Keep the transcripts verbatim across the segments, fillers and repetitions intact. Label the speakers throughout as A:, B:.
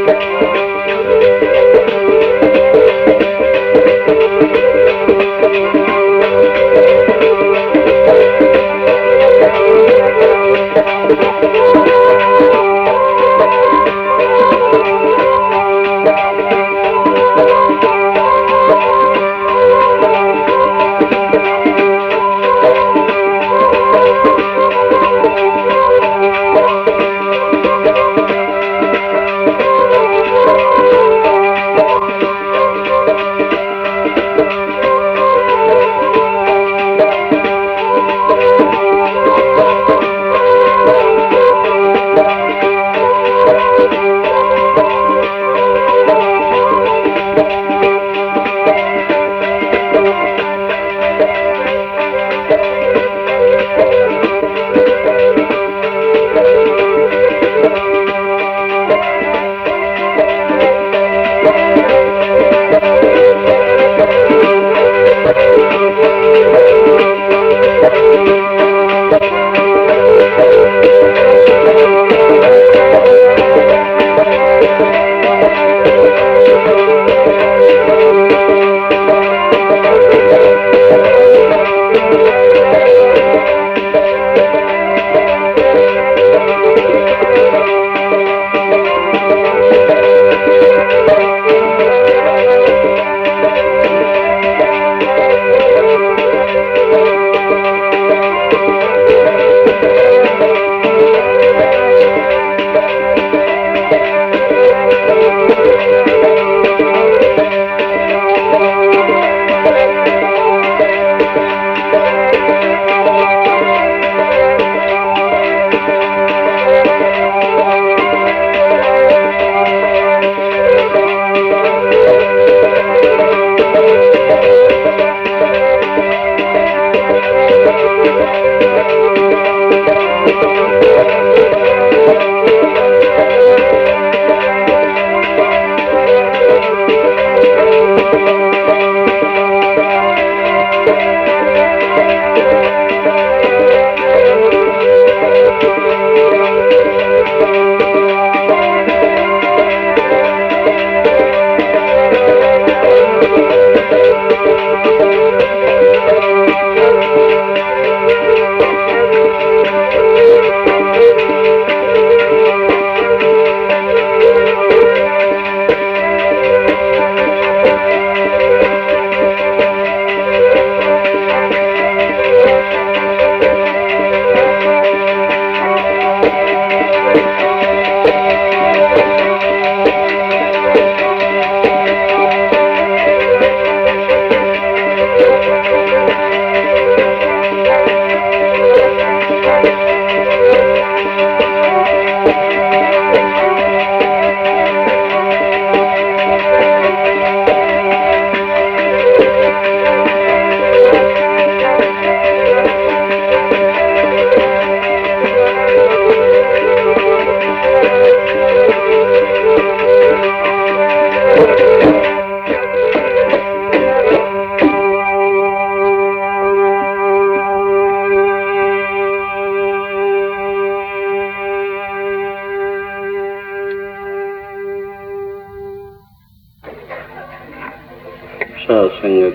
A: साध संगत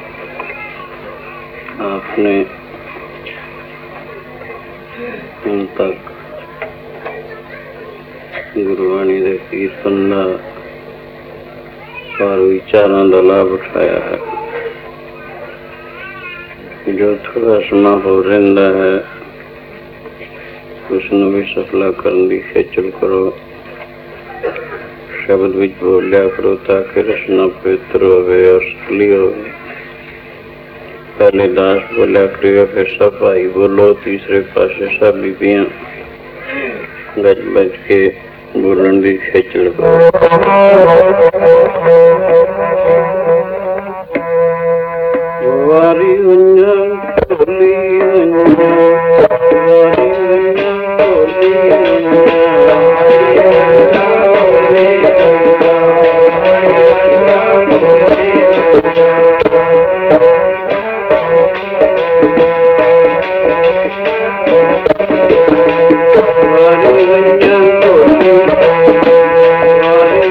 A: आपने ਹੁਣ तक गुरबाणी के कीर्तन का और विचारों का लाभ उठाया है। जो थोड़ा समा हो रहा है उसनों भी सफला करने की खेचल करो, शब्द विच बोलिया करो ताकि रचना पवित्र होवे और सफली होवे। पहले दास बोलिया करियो, फिर सब भाई बोलो, तीसरे पासे सब बीबियां गज बज के बोलन की खेचल करो। वारी गुंजन ढोली गुंजन, वारी गुंजन ढोली वारी गुंजन ढोली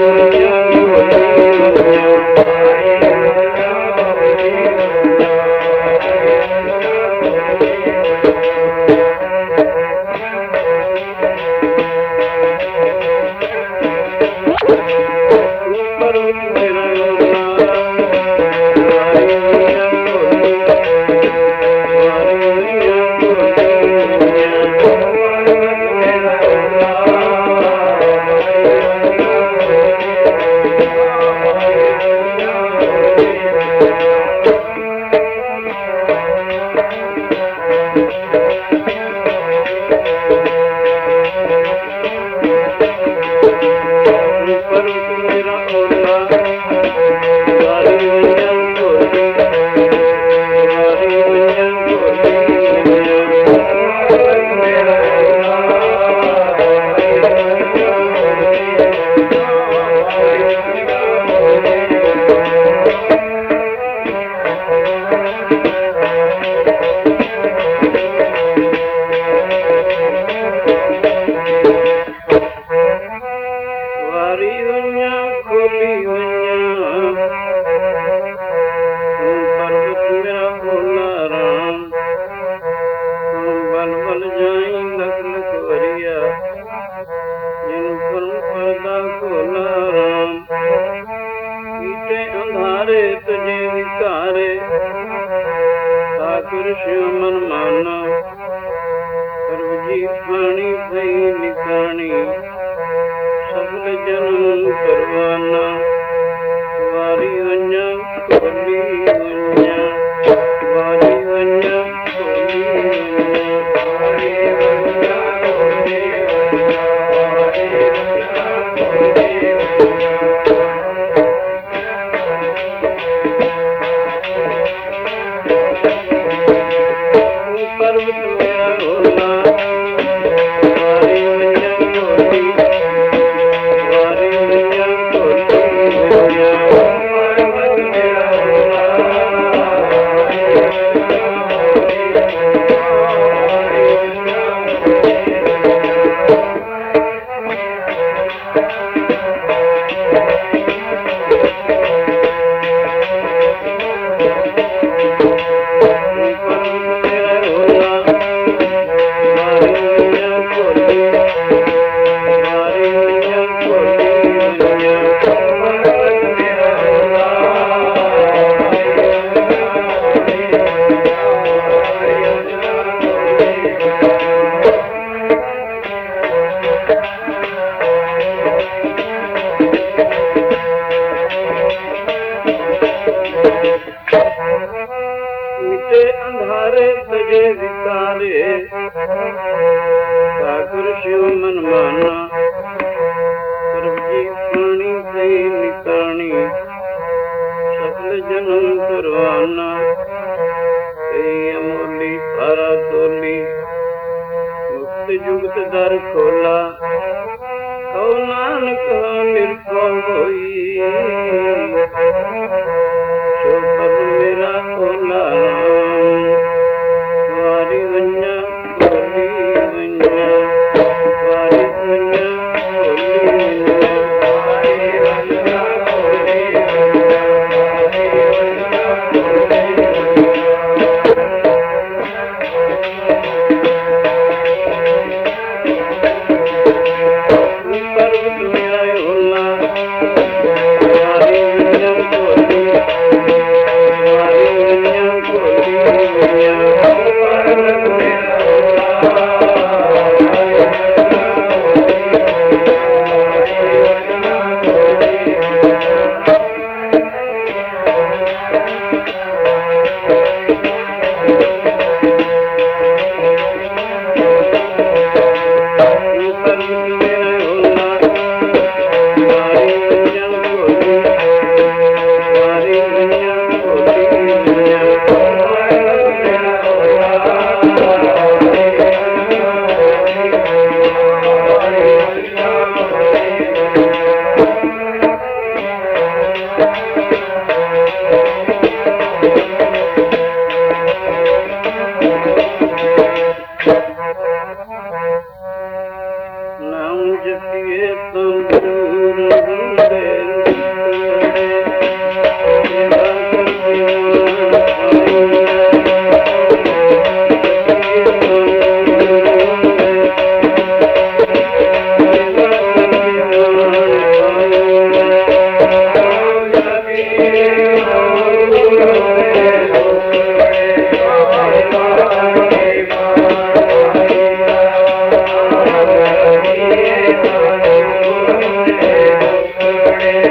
B: Hare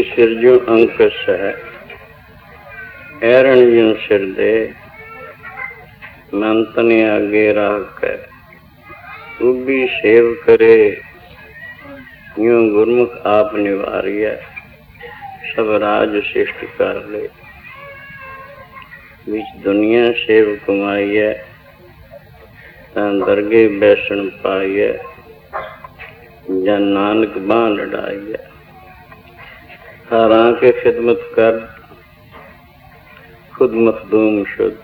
A: सिरजो अंकस है ऐरण जिन सिर दे मंतने आगे राख है उबी सेव करे यूं गुरमुख आप निवारिया सब राज शिष्ट कर ले बिच दुनिया सेव कमाइए दरगे बैसन पाइए जन नानक बां लड़ाइए हारा के खिदमत कर खुद मखदूम शुद्ध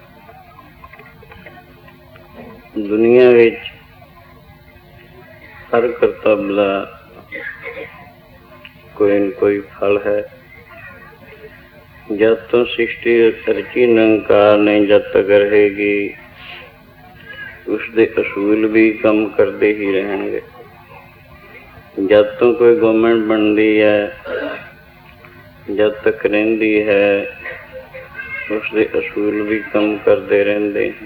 A: दुनिया विच हर करतब दा कोई न कोई फल है। जब तो सृष्टि रची निरंकार ने जब तक रहेगी उसके असूल भी कम करते ही रहेंगे। जब तो कोई गवर्नमेंट बनती है जब तक रहिंदी है उसके असूल भी कम करते रहते हैं।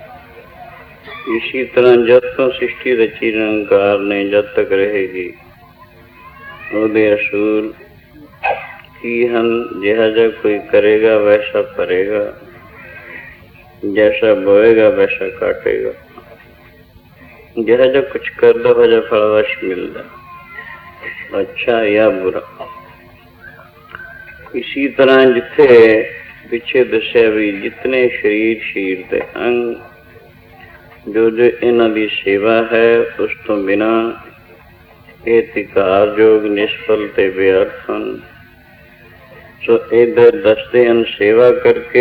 A: इसी तरह जब तो सृष्टि रची निरंकार ने जब तक रहेगी ਉਹਦੇ असूल की हन जिहा जा कोई करेगा वैसा भरेगा जैसा बोएगा वैसा काटेगा जिहा जा कुछ करदा वजह फल वश मिलता अच्छा या बुरा। इसी तरह जिथे पिछे दसिया भी जितने शरीर शरीर के अंग जो जो इन्हां दी सेवा है उस तो बिना ये धिकार योग निष्फल ते व्यर्थ हन। सो इधर दसते हैं सेवा करके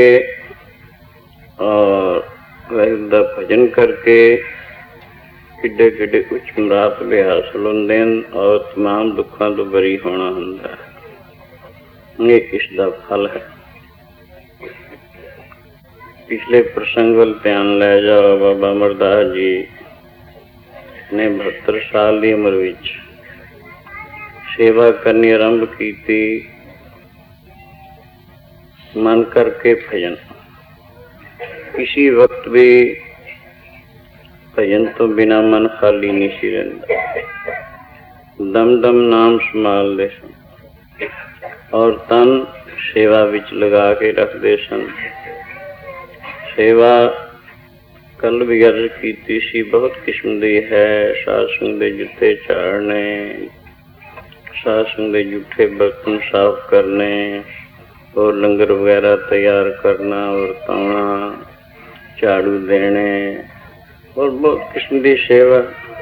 A: और वाहिगुरू दा भजन करके किड्डे किड्डे उच्च मुरातबे हासिल होंदे हैं और तमाम दुखों तो बरी होना हुंदा है। ये इसका फल है। पिछले प्रसंग वाल ध्यान लै जाओ। बाबा अमरदास जी ने बहत्तर साल की उम्र विच सेवा करनी आरंभ की थी। मन करके भजन किसी वक्त भी भजन तो बिना मन खाली नहीं सी रहिंदा। दम दम नाम संभालते सन और तन सेवा विच लगा के रखते सन। सेवा कल भी अर्ज की सी बहुत किस्म की है। सासंग के जुत्ते झाड़ने सासंग के जूठे बर्तन साफ करने और लंगर वगैरह तैयार करना और ताना झाड़ू देने और बहुत किस्म की सेवा।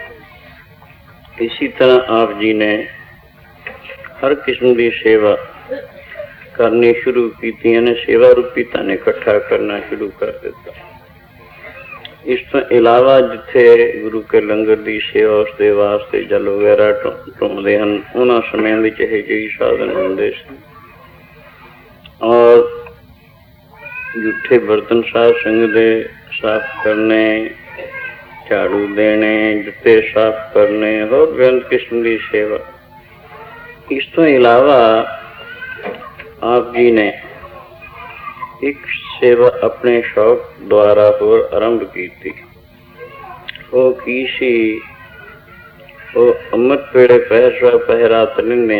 A: इसी तरह आप जी ने हर किस्म की सेवा करनी शुरू की ने सेवा रूपी धन इकट्ठा करना शुरू कर दिता। इस तो इलावा जिथे गुरु के लंगर की सेवा उसके वास्ते जल वगैरह ढूंढते हैं उन्होंने समय में यही ਜਿਹੀ साधन होंगे और जूठे बर्तन साफ संग दे साफ करने झाड़ू देने जुत्ते साफ करने और बेअंत किस्म की सेवा। इस तो इलावा आप जी ने एक सेवा अपने शौक द्वारा होर आरंभ की थी। वो की सी वो अमृत पेड़े पहसवा पहरात लेंदे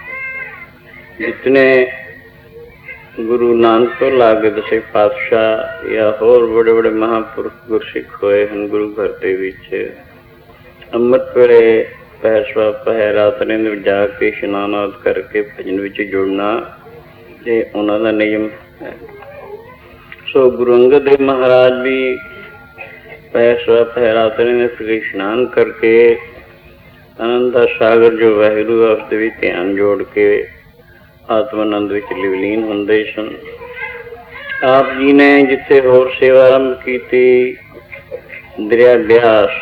A: जितने गुरु नानक तो लागे दसे पातशाह या होर बड़े बड़े महापुरुष गुरसिख होए हैं गुरु घर के विच अमृत पेड़े पहसवा पहरात लेंदे जाके इशनान आदि करके भजन विच जुड़ना ये उन्हां दा नियम है। सो गुरु अंगद देव महाराज भी पैसवा पहराते ने फिर स्नान करके आनंद सागर जो वाहिगुरू है उसके भी ध्यान जोड़ के आत्मानंद विच लिवलीन होंदे सन। आप जी ने जिथे होर सेवा आरंभ की थी दरिया ब्यास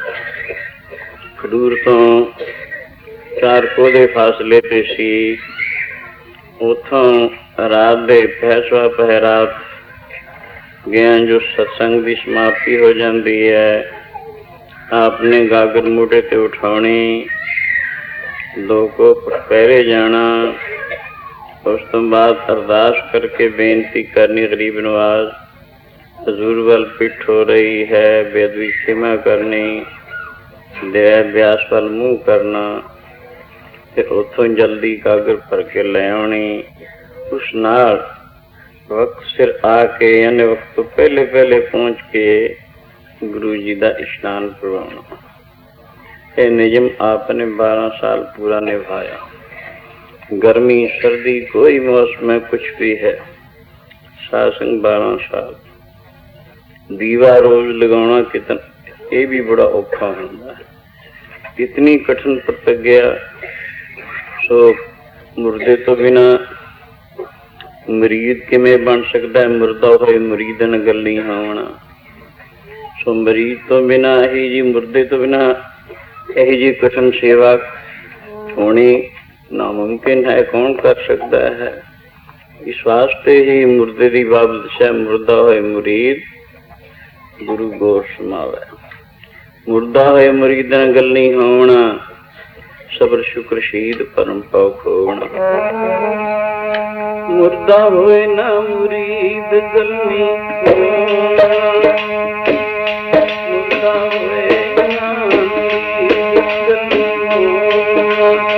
A: खडूर तो चार कोदे फासले पे सी उथों रात दे पैसवा पहरात ज्ञान जो सत्संग की समाप्ति हो जाती है। आपने गागर मोटे ते उठानी दो को पहरे जाना उस तो बाद अरदास करके बेनती करनी गरीब नवाज हजूर वाल पिठ हो रही है बेदवी क्षमा करनी दया ब्यास वाल मुँह करना ਤੇ ਉੱਥੋਂ ਜਲਦੀ ਕਾਗਰ ਭਰ ਕੇ ਲੈ ਆਉਣੀ। ਉਸ ਨਾਲ ਵਕਤ ਸਿਰ ਆ ਕੇ ਯਾਨੀ ਵਕਤ ਤੋਂ ਪਹਿਲੇ ਪਹਿਲੇ ਪਹੁੰਚ ਕੇ ਗੁਰੂ ਜੀ ਦਾ ਇਸ਼ਨਾਨ ਕਰਵਾਉਣਾ। ਇਹ ਨਿਯਮ ਆਪਨੇ बारह साल पूरा निभाया। गर्मी सर्दी कोई मौसम में कुछ भी है, सासंग बारह साल। दीवा रोज लगाना कितना, ये भी बड़ा औखा होता है। इतनी कठिन प्रतिज्ञा। सो मुर्दे तो बिना मरीद किमें बन सकता है, मुर्दा होए मुरीद न गल नहीं होना। सो मरीद तो बिना यही जी, मुर्दे तो बिना यही जी कठिन सेवा होनी नामुमकिन है। कौन कर सकता है? इस वास्ते ही मुर्दे की बाबत है, मुर्दा होए मुरीद गुरु गोर समावे। मुर्दा होए मुरीद न गल नहीं होना, सबर शुक्र शहीद परम पाव खोना। मुर्दा होए ना मुरीद गल नहीं होना, मुर्दा होए ना मुरीद गल नहीं होना।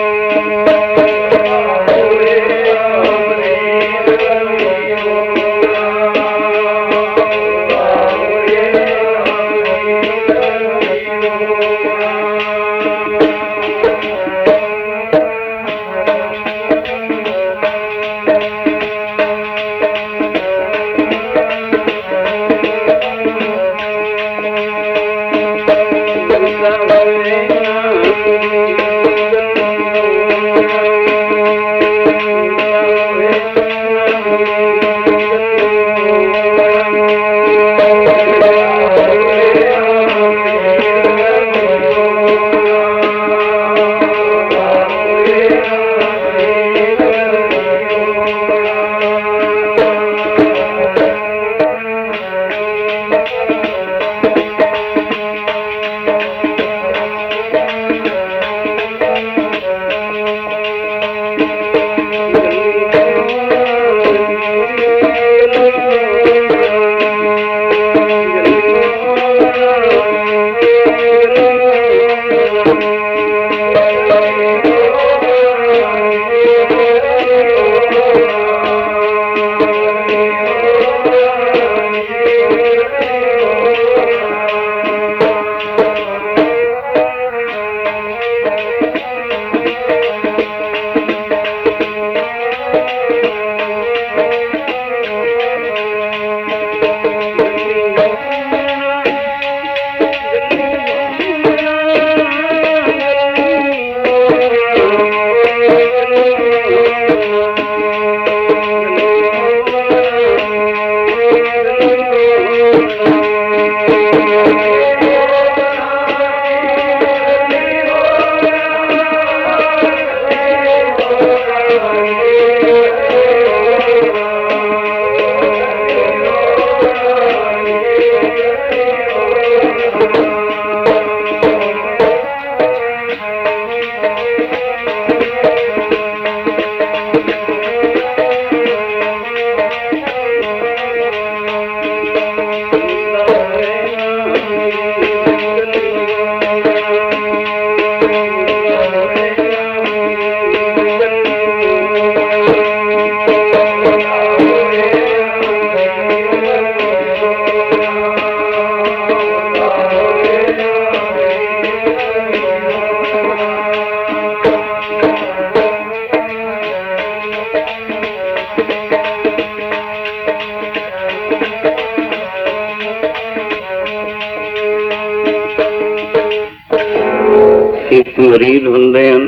A: एक मुरीद हुंदे हन,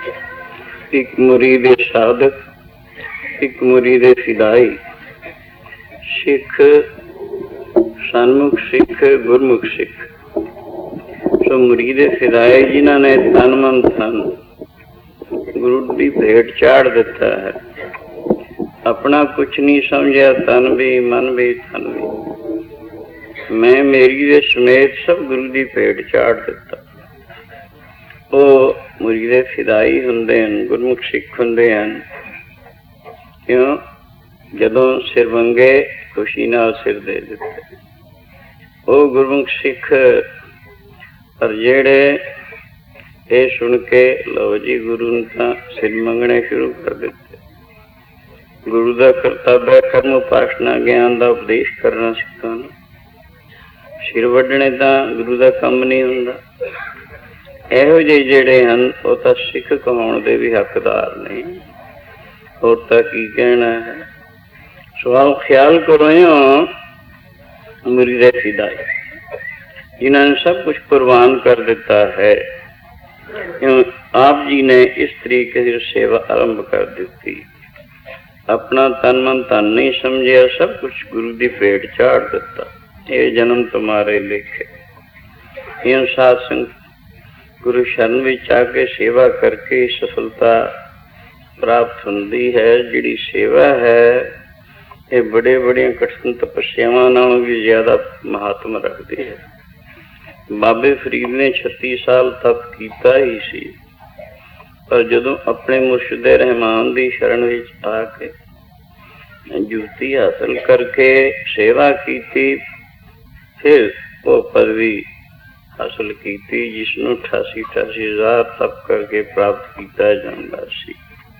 A: एक मुरीद साधक, एक मुरीद फिदाई। सिख सन्मुख सिख, गुरमुख सिख। सो मुरीद फिदाई जिन्हों ने तन मन धन गुरु की भेंट चाड़ दिता है, अपना कुछ नहीं समझा, तन भी मन भी धन भी मैं मेरी दे समेत सब गुरु की भेंट चाड़ दिता। वो मुरीदे फिदाई हुंदे हन, गुरमुख सिख हुंदे हन। क्यों? जदों सिर मंगे खुशी नाल सिर दे दिते। वो गुरमुख सिख पर जेड़े ਇਹ ਸੁਣ ਕੇ ਲਓ ਜੀ ਗੁਰੂ ਨੇ ਤਾਂ ਸਿਰ ਮੰਗਣੇ ਸ਼ੁਰੂ ਕਰ ਦਿੱਤੇ। ਗੁਰੂ ਦਾ ਕਰਤੱਵ ਹੈ ਕਰਮ ਉਪਾਸਨਾ ਗਿਆਨ ਦਾ ਉਪਦੇਸ਼ ਕਰਨਾ ਸਿੱਖਾਂ ਨੂੰ। ਸਿਰ ਵੱਢਣੇ ਤਾਂ ਗੁਰੂ ਦਾ ਕੰਮ ਨਹੀਂ ਹੁੰਦਾ। ਇਹੋ ਜਿਹੇ ਜਿਹੜੇ ਹਨ ਉਹ ਤਾਂ ਸਿੱਖ ਕਹਾਉਣ ਦੇ ਵੀ ਹੱਕਦਾਰ ਨਹੀਂ। ਹੋਰ ਤਾਂ ਕੀ ਕਹਿਣਾ ਹੈ। ਸੋ ਆਓ ਖਿਆਲ ਕਰੋ ਮੁਰੀਦ ਫਿਦਾਈ ਜਿਨ੍ਹਾਂ ਨੇ ਸਭ ਕੁਛ ਕੁਰਬਾਨ ਕਰ ਦਿੱਤਾ ਹੈ। ਆਪ ਜੀ ਨੇ ਇਸ ਤਰੀਕੇ ਦੀ ਸੇਵਾ ਆਰੰਭ ਕਰ ਦਿੱਤੀ। ਆਪਣਾ ਤਨ ਮਨ ਧਨ ਨਹੀਂ ਸਮਝਿਆ, ਸਭ ਕੁਛ ਗੁਰੂ ਦੀ ਭੇਟ ਚਾੜ ਦਿੱਤਾ। ਇਹ ਜਨਮ ਤੁਮਾਰੇ ਲਿਖੇ। ਇਹ ਸਾਧ ਸੰਗਤ ਗੁਰੂ ਸ਼ਰਨ ਵਿੱਚ ਆ ਕੇ ਸੇਵਾ ਕਰਕੇ ਸਫਲਤਾ ਪ੍ਰਾਪਤ ਹੁੰਦੀ ਹੈ। ਜਿਹੜੀ ਸੇਵਾ ਹੈ ਇਹ ਬੜੇ ਬੜੀਆਂ ਕਠਿਨ ਤਪੱਸਿਆਵਾਂ ਨਾਲੋਂ ਵੀ ਜ਼ਿਆਦਾ ਮਹਾਤਮ ਰੱਖਦੀ ਹੈ। ਬਾਬੇ ਫਰੀਦ ਨੇ ਛੱਤੀ ਸਾਲ ਤਪ ਕੀਤਾ ਹੀ ਸੀ, ਪਰ ਜਦੋਂ ਆਪਣੇ ਮੁਰਸ਼ਿਦ ਰਹਿਮਾਨ ਦੀ ਸ਼ਰਨ ਵਿੱਚ ਆ ਕੇ ਜੁਗਤੀ ਹਾਸਲ ਕਰਕੇ ਸੇਵਾ ਕੀਤੀ, ਫਿਰ ਉਹ ਪਦਵੀ ਹਾਸਲ ਕੀਤੀ ਜਿਸ ਨੂੰ ਅਠਾਸੀ ਅਠਾਸੀ ਹਜ਼ਾਰ ਤਪ ਕਰਕੇ ਪ੍ਰਾਪਤ ਕੀਤਾ ਜਾਂਦਾ ਸੀ।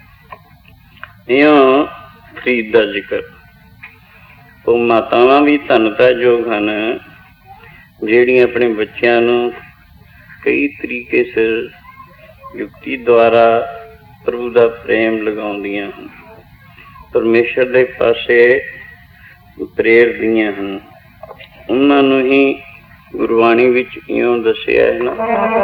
A: ਇਉਂ ਫਰੀਦ ਦਾ ਜ਼ਿਕਰ। ਉਹ ਮਾਤਾਵਾਂ ਵੀ ਧੰਨਤਾਯੋਗ ਹਨ ਜਿਹੜੀਆਂ ਆਪਣੇ ਬੱਚਿਆਂ ਨੂੰ ਕਈ ਤਰੀਕੇ ਸਿਰ ਯੁਕਤੀ ਦੁਆਰਾ ਪ੍ਰਭੂ ਦਾ ਪ੍ਰੇਮ ਲਗਾਉਂਦੀਆਂ ਹਨ, ਪਰਮੇਸ਼ਰ ਦੇ ਪਾਸੇ ਪ੍ਰੇਰਦੀਆਂ ਹਨ। ਉਹਨਾਂ ਨੂੰ ਹੀ ਗੁਰਬਾਣੀ ਵਿੱਚ ਇਉਂ ਦੱਸਿਆ ਹੈ ਨਾ,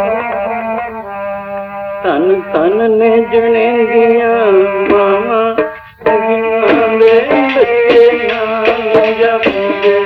A: ਧੰਨ ਧੰਨ ਨੇ ਜਣੇਗੀਆਂ ਮਾਵਾਂ ਦੇ ਬੱਚੇ ਨਾਮ ਜਪਦੇ।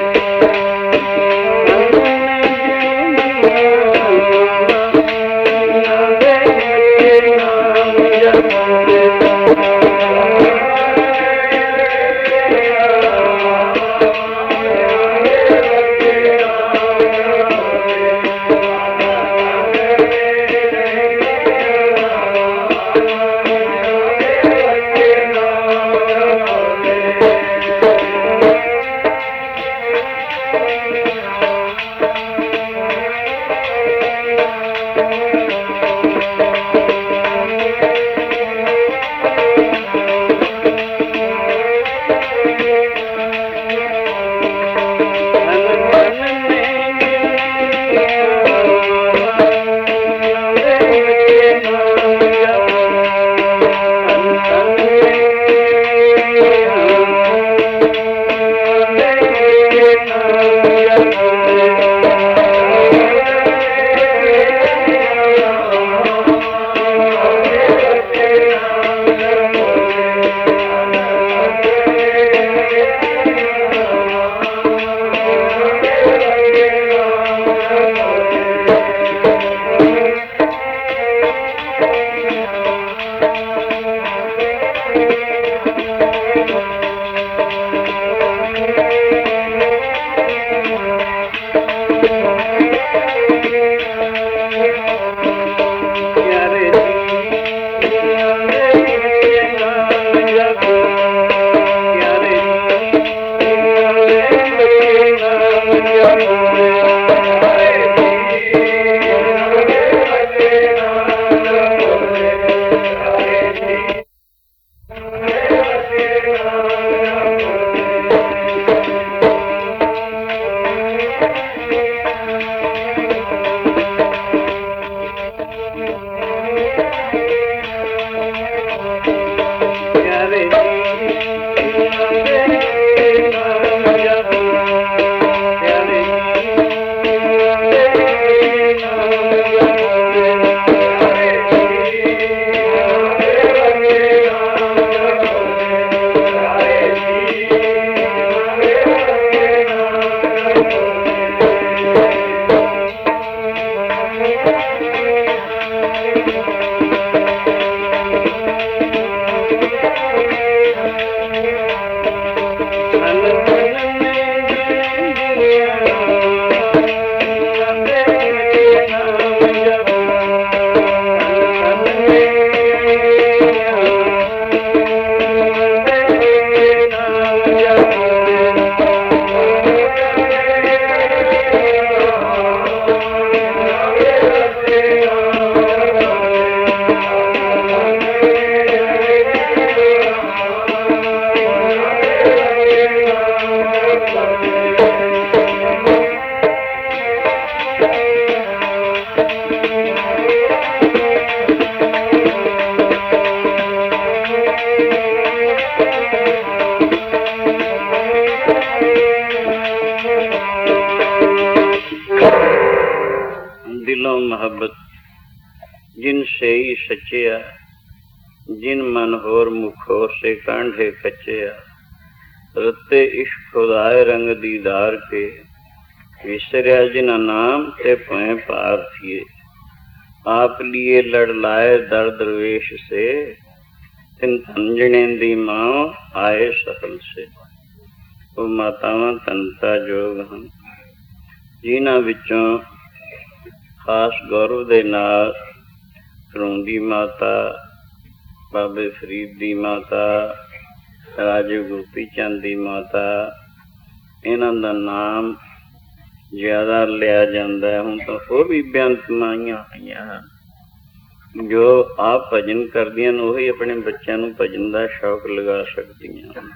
A: ਮੁਹੱਬਤ ਜਿਨ ਸਈ ਸੱਚਿਆ, जिन मन होर मुखो से कांढे कच्चिया, रत्ते इश्क खुदाए रंग दीदार के, विसरिया जिना नाम ते भय पार थिए, आप लिए लड़ लाए दर दरवेश से, तिन धंजने दी मां आए सहल से। वो मातावां तनता जोग हन, जिन्हां विचों खास गौरव दे नाल करौंदी माता, बाबे फरीद दी माता, राजीव गोपी चंद दी माता, इन्हां दा नाम ज्यादा लिया जाता है। हुण तां होर भी बेअंतमाइयां होईयां हन जो आप भजन करदियां ने, उही अपने बच्चों नूं भजन दा शौक लगा सकदियां हन।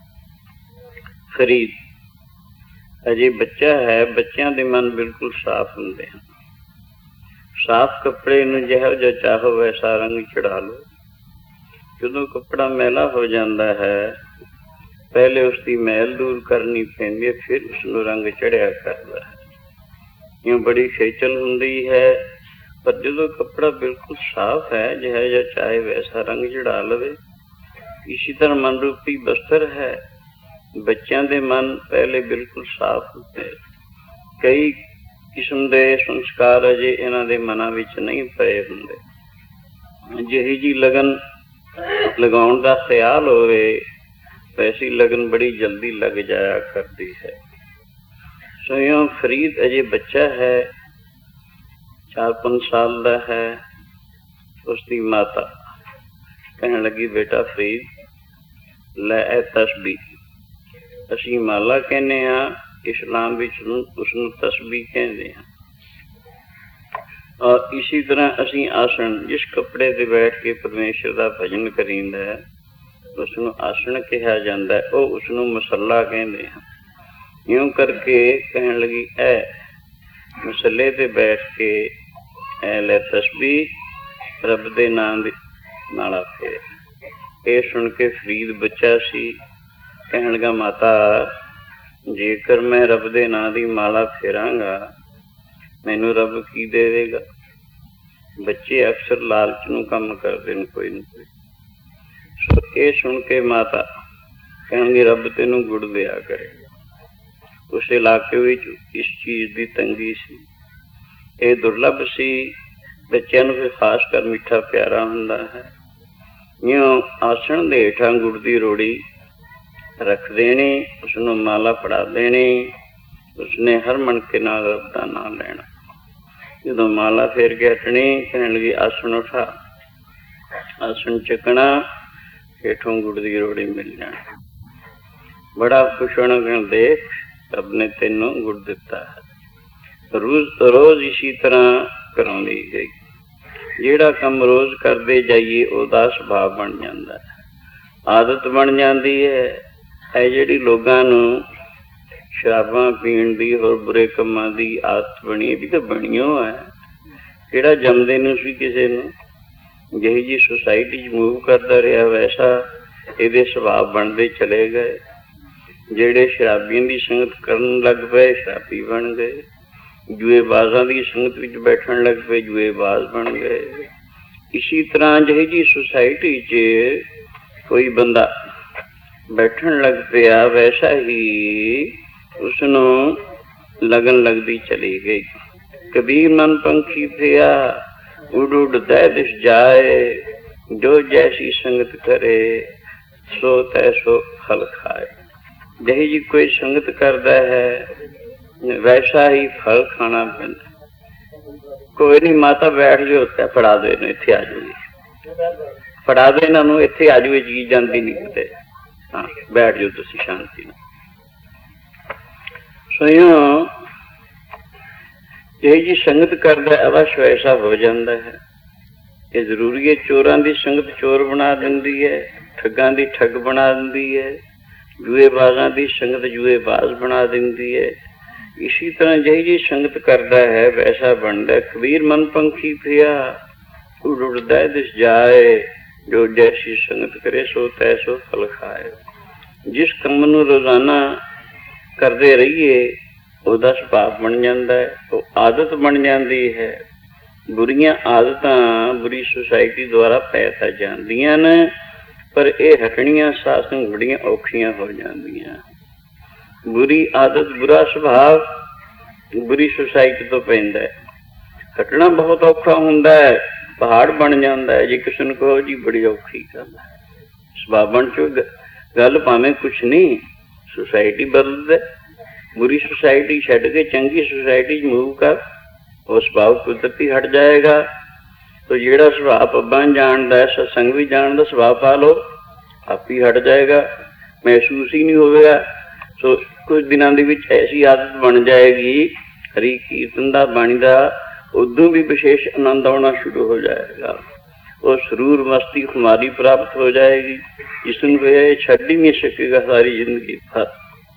A: फरीद अजे बच्चा है, बच्चों दे मन बिल्कुल साफ हुंदे हन। साफ कपड़े नूं जिहो जिहा चाहो वैसा रंग चढ़ा लो, ਜਦੋਂ ਕੱਪੜਾ ਮੈਲਾ ਹੋ ਜਾਂਦਾ ਹੈ ਪਹਿਲੇ ਉਸਦੀ ਮੈਲ ਦੂਰ ਕਰਨੀ ਪੈਂਦੀ ਹੈ, ਫਿਰ ਉਸਨੂੰ ਰੰਗ ਚੜਿਆ ਕਰਦਾ ਹੈ। ਇਉਂ ਬੜੀ ਖੇਚਲ ਹੁੰਦੀ ਹੈ, ਪਰ ਜਦੋਂ ਕੱਪੜਾ ਬਿਲਕੁਲ ਸਾਫ਼ ਹੈ, ਜਿਹੋ ਜਿਹਾ ਚਾਹੇ ਵੈਸਾ ਰੰਗ ਚੜਾ ਲਵੇ। ਇਸੀ ਤਰ੍ਹਾਂ ਮਨ ਰੂਪੀ ਬਸਤਰ ਹੈ, ਬੱਚਿਆਂ ਦੇ ਮਨ ਪਹਿਲੇ ਬਿਲਕੁਲ ਸਾਫ਼ ਹੁੰਦੇ। ਕਈ ਕਿਸਮ ਦੇ ਸੰਸਕਾਰ ਅਜੇ ਇਹਨਾਂ ਦੇ ਮਨਾਂ ਵਿੱਚ ਨਹੀਂ ਪਏ ਹੁੰਦੇ। ਜਿਹੀ ਜੀ ਲਗਨ ਲਗਾਉਣ ਦਾ ਖਿਆਲ ਹੋਵੇ, ਵੈਸੀ ਲਗਨ ਬੜੀ ਜਲਦੀ ਲੱਗ ਜਾਇਆ ਕਰਦੀ ਹੈ। ਸੋ ਇਉਂ ਫਰੀਦ ਅਜੇ ਬੱਚਾ ਹੈ, ਚਾਰ ਪੰਜ ਸਾਲ ਦਾ ਹੈ। ਉਸਦੀ ਮਾਤਾ ਕਹਿਣ ਲੱਗੀ, ਬੇਟਾ ਫਰੀਦ ਲੈ ਇਹ ਤਸਬੀਹ। ਅਸੀਂ ਮਾਲਾ ਕਹਿੰਦੇ ਹਾਂ, ਇਸਲਾਮ ਵਿੱਚ ਉਸਨੂੰ ਤਸਬੀਹ ਕਹਿੰਦੇ ਹਾਂ। और इसी तरह असी आसन, जिस कपड़े ते बैठ के परमेश्वर का भजन करीदा है उसनूं आसन कहा जाता है, वो उसनूं मसला कहते हैं। यूं करके कहन लगी, ऐ मसले ते बैठ के ऐ लै तस्बीह, रब दे नाम दी माला फेर। ये सुन के फरीद बच्चा सी, कहन लगा, माता जेकर मैं रब दे नाम दी माला फेरांगा मैनू रब की देगा। बच्चे अक्सर लालच नूं कम करते हैं कोई ना कोई। सो ये सुन के माता कहणगी, रब तेनू गुड़ दिया करेगा। उस इलाके विच इस चीज़ की तंगी सी, ये दुर्लभ सी। बच्चों नूं फिर खास कर मीठा प्यारा हुंदा है। इउं आसण दे हेठां गुड़ की रोड़ी रख देनी, उसनूं माला फड़ा देनी, उसने हर मनके नाल रब दा नाम लेना। जो माला फेर के हटनी, कहने लगी, आसन उठा। आसन चकना, हेठों गुड़ की रोड़ी मिल जानी। बड़ा खुश होना, कहना देख रब ने तेनों गुड़ दिता है। रोज रोज इसी तरह कराउंदी गई। जिहड़ा काम रोज करते जाइए उहदा सुभाव बन जाता है, आदत बन जाती है। है जिहड़ी लोगां नूं शराबां पीण दी होर बुरे कामां दी आदत बनी, भी तो बनियो है। किहड़ा जमदे नूं सी किसे नूं, जिही जी सोसाइटी च मूव करदा रहा वैसा इहदे सुभाव बनते चले गए। जिहड़े शराबियां दी संगत करन लग पे शराबी बन गए, जुएबाजां दी संगत विच बैठण लग पे जुएबाज बन गए। इसी तरह जिही जी सोसाइटी च कोई बंदा बैठण लग पिया वैसा ही उसनों लगन लगती चली गई। कबीर मन पंखी थिया उड़ उड़ दै दिश जाए, जो जैसी संगत करे सो तैसो फल खाए। जही जी कोई संगत करता है वैसा ही फल खाना पैंदा। कोई नहीं, माता बैठ जो फड़ा दे इत्थे आ जाऊगी, फड़ा दे इन्हों इत्थे आ जाऊगी, चीज जाती नहीं किते। हाँ बैठ जाओ तुसी शांति नाल। सोइयों यही जी संगत करता अवश्य वैसा हो जाता है। ये जरूरी है। चोरां दी संगत चोर बना देंदी है, ठगां दी ठग बना देंदी है, जुएबाजां दी संगत जुएबाज बना देंदी है। इसी तरह यही जी संगत करता है वैसा बनता है। कबीर मन पंखी थिया उड़ उड़दा दिस जाए, जो जैसी संगत करे सो तैसो फल खाए। जिस काम नूं रोजाना करते रहिए उहदा सुभाव बन जाता है, वो आदत बन जाती है। बुरियां आदतां बुरी सोसाइटी द्वारा पै तां जांदियां ने, पर यह हटनियां साध संग बड़ियां औखियां हो जांदियां। बुरी आदत बुरा सुभाव बुरी सोसाइटी तो पैंदा है, हटना बहुत औखा हुंदा है, पहाड़ बन जाता है। जे किसी ने कहो जी बड़ी औखी गल है, सुभाव बन चो गल भावें कुछ नहीं, सोसाइटी बदलदा। बुरी सोसाइटी छड्ड के चंगी सोसाइटी मूव कर, वो सुभाव कुदरती हट जाएगा। तो जेड़ा सुभाव पब्बां जानदा है, सत्संग भी जानदा, सुभाव पा लो, आप ही हट जाएगा, महसूस ही नहीं होगा। तो कुछ दिनों के विच ऐसी आदत बन जाएगी हरी कीर्तन दा बाणी दा, उदों भी विशेष आनंद आना शुरू हो जाएगा। और सुरूर मस्ती खुमारी प्राप्त हो जाएगी, जिसमें छड़ ही नहीं सकेगा सारी जिंदगी भर।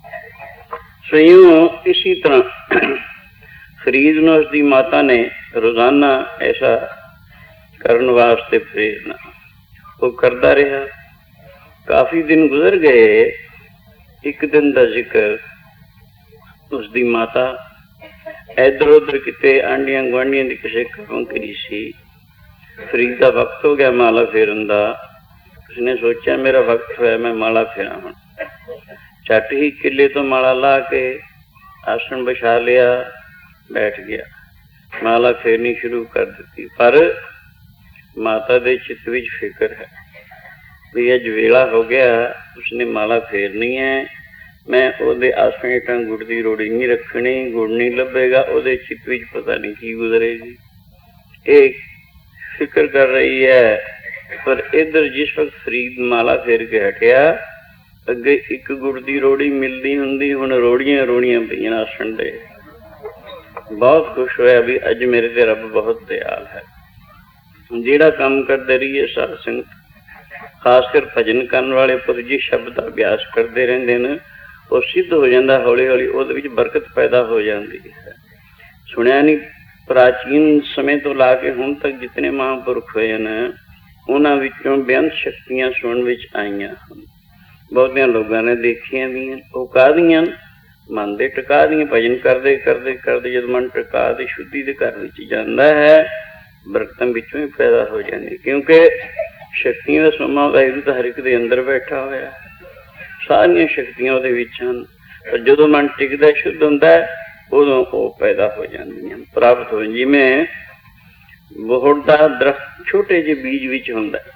A: स्वयं इसी तरह फरीद ने उसकी माता ने रोजाना ऐसा करने वास्ते प्रेरणा, वो करता रहा। काफी दिन गुजर गए। एक दिन का जिक्र, उसकी माता इधर उधर किते आंडियां गुआंढियां की किसी काम करी सी। फरीद का वक्त हो गया माला फेरन का। उसने सोचा मेरा वक्त है, मैं माला फेरा हूं। झट ही किले तो माला ला के आसन बिछा लिया, बैठ गया, माला फेरनी शुरू कर दी। पर माता दे चित्त विच फिक्र है भी अज वेला हो गया, उसने माला फेरनी है, मैं ओदे आसन हेठां गुड़ दी रोड़ी नहीं रखनी, गुड़ नहीं लभेगा, ओदे चित्त विच पता नहीं की गुजरेगी। एक फिक्र कर रही है। पर इधर जिस वक्त फरीद माला फेर के हटिया, अगे एक गुड़ दी रोड़ी मिलती हुंदी, हुण रोड़ियां रोड़ियां पईयां आसन दे। बहुत खुश होया भी अज मेरे ते रब बहुत दयाल है। जेड़ा काम करते रहिए साध संगत, खासकर भजन करने वाले पुरुष जी शब्द का अभ्यास करते रहते हैं, वो सिद्ध हो जाता हौली हौली, उहदे विच बरकत पैदा हो जाती है। सुनिया नहीं, प्राचीन समय तो ला के हुण तक जितने महापुरुष होए हैं, उन्हां विचों बेअंत शक्तियां सुणन विच आईयां हन। बहुतियां लोगों ने देखियां भी हैं। वो काहदियां मन दे टिका दियां। भजन करते करते करते जब मन टिका दे शुद्धि के घर विच जांदा है, बरकतां विचों ही पैदा हो जांदी। क्योंकि शक्तियां का समा वाहिगुरू तो हर एक दे अंदर बैठा होया, सारियां शक्तियां उहदे विच हन। पर जदों मन टिकदा शुद्ध हुंदा है, उदों वो पैदा हो जांदियां, प्राप्त हो। जिवें बोहड़ दा दरख्त छोटे जे बीज विच हुंदा है,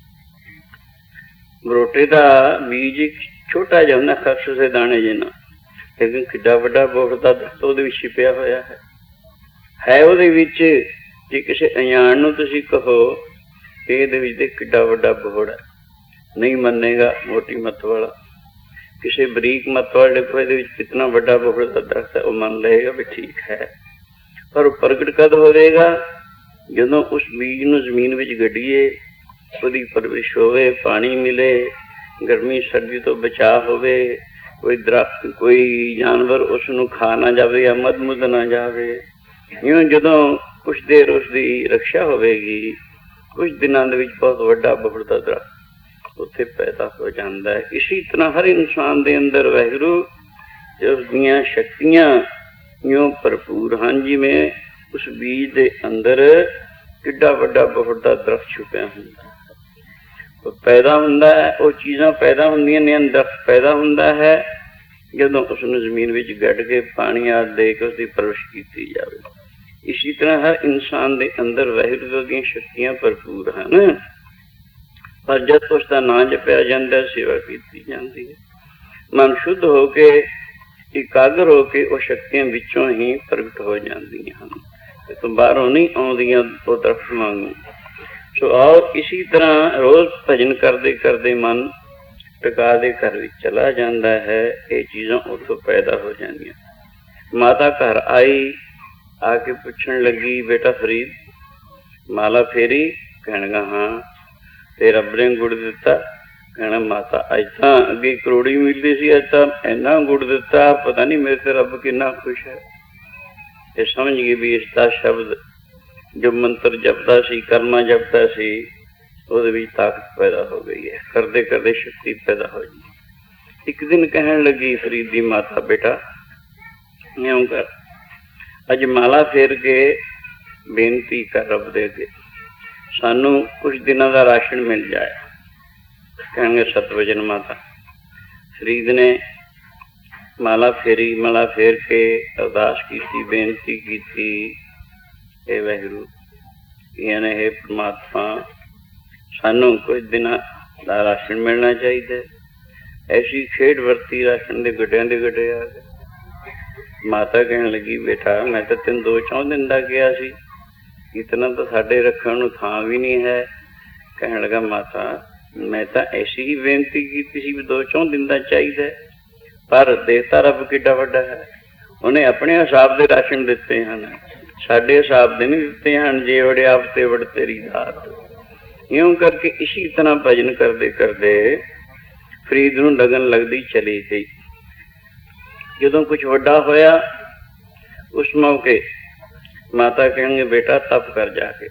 A: बरोटे का बीज एक छोटा जिहा हुंदा, खस से दाने जिन्ना, लेकिन किड्डा वड्डा बोहड़ दा दरख्त उहदे विच छिपिया होया है। है उहदे विच, जे किसी अजाण नूं तुसीं कहो कि इहदे विच ते किड्डा वड्डा बोहड़ है, नहीं मन्नेगा मोटी मत वाला। किसी बरीक मत वाले को इहदे विच कितना वड्डा बोहड़ दा दरख्त है, वो मान लेगा भी ठीक है। पर प्रगट कद होवेगा जदों उस बीज नूं जमीन विच गड्डीए, उसकी परवरिश होवे, पानी मिले, गर्मी सर्दी तो बचाव होवे, कोई दरख्त कोई जानवर उसनूं खा ना जावे या मद मुद ना जावे। यूं जदों कुछ देर उसकी रक्षा होवेगी, कुछ दिनों दे विच बहुत वड्डा बोहड़ दा दरख्त उत्थे पैदा हो जाता है। इसी तरह हर इंसान के अंदर वाहिगुरू उसदियां शक्तियां यूं भरपूर हैं, जिवें उस बीज के अंदर किड्डा वड्डा बोहड़ दा दरख्त छुपिया हुंदा है। पैदा हुंदा है, वो चीज़ां पैदा हुंदियां ने, दरख्त पैदा हुंदा है जदों उसनूं जमीन विच गड्ढ के पानी आदि दे के उसकी परवरिश की जाए। इसी तरह हर इंसान के अंदर वाहिगुरू दी शक्तियां भरपूर हैं। पर जब उसका नाम जपया जाता है, सेवा की जाती है, मन शुद्ध होके एकाग्र होके वो शक्तियां विचों ही प्रगट हो जांदियां हन, तो बाहरों नहीं आउंदियां वो तरफ मांगू। सो और इसी तरह रोज भजन करते करते मन टिका दे घर विच चला जाता है, ये चीज़ां उतों पैदा हो जांदियां। माता घर आई, आके पूछण लगी, बेटा फरीद माला फेरी? कहण लगा हाँ। ते रब ने गुड़ दिता? कहना माता अज तां अगे करोड़ी मिलती सी, अज तां इन्ना गुड़ दिता, पता नहीं मेरे ते रब कितना खुश है। ये समझ गई भी इसका शब्द जो मंत्र जपता सी, कर्मा जपता सी, ਉਹਦੇ ਵਿੱਚ ताकत पैदा हो गई है। करते करते शक्ति पैदा हो गई। एक दिन कहन लगी फरीद दी माता, बेटा यूं कर, अज माला फेर के बेनती कर रब दे अगे सानू कुछ दिनों का राशन मिल जाए। कहेंगे सतवचन माता। फरीद ने माला फेरी, माला फेर के अरदास की, बेनती की, हे वाहिगुरू यानी हे परमात्मा सानू कुछ दिनों का राशन मिलना चाहिए। ऐसी खेड वरती राशन के गड्ढियां दे गड्ढे आ गए। माता कहने लगी बेटा मैं तो तेन दो चौं दिन का गया सी, इतना तो साडे रखण नूं थां भी नहीं है। कहने लगा माता मैं तो ऐसी ही बेनती की सी भी दो चौं दिन का चाहिए, पर देवता रब किड्डा वड्डा है, उन्हें अपने हिसाब के राशन दिते हैं, साडे हिसाब के नहीं दिते हैं। जे वड़े आप ते वड़ तेरी दात। यूं करके इसी तरह भजन करते करते फरीद नूं लगन लगती चली गई। जदों कुछ वड्डा होया उस मौके माता कहेंगे बेटा तप कर जाके।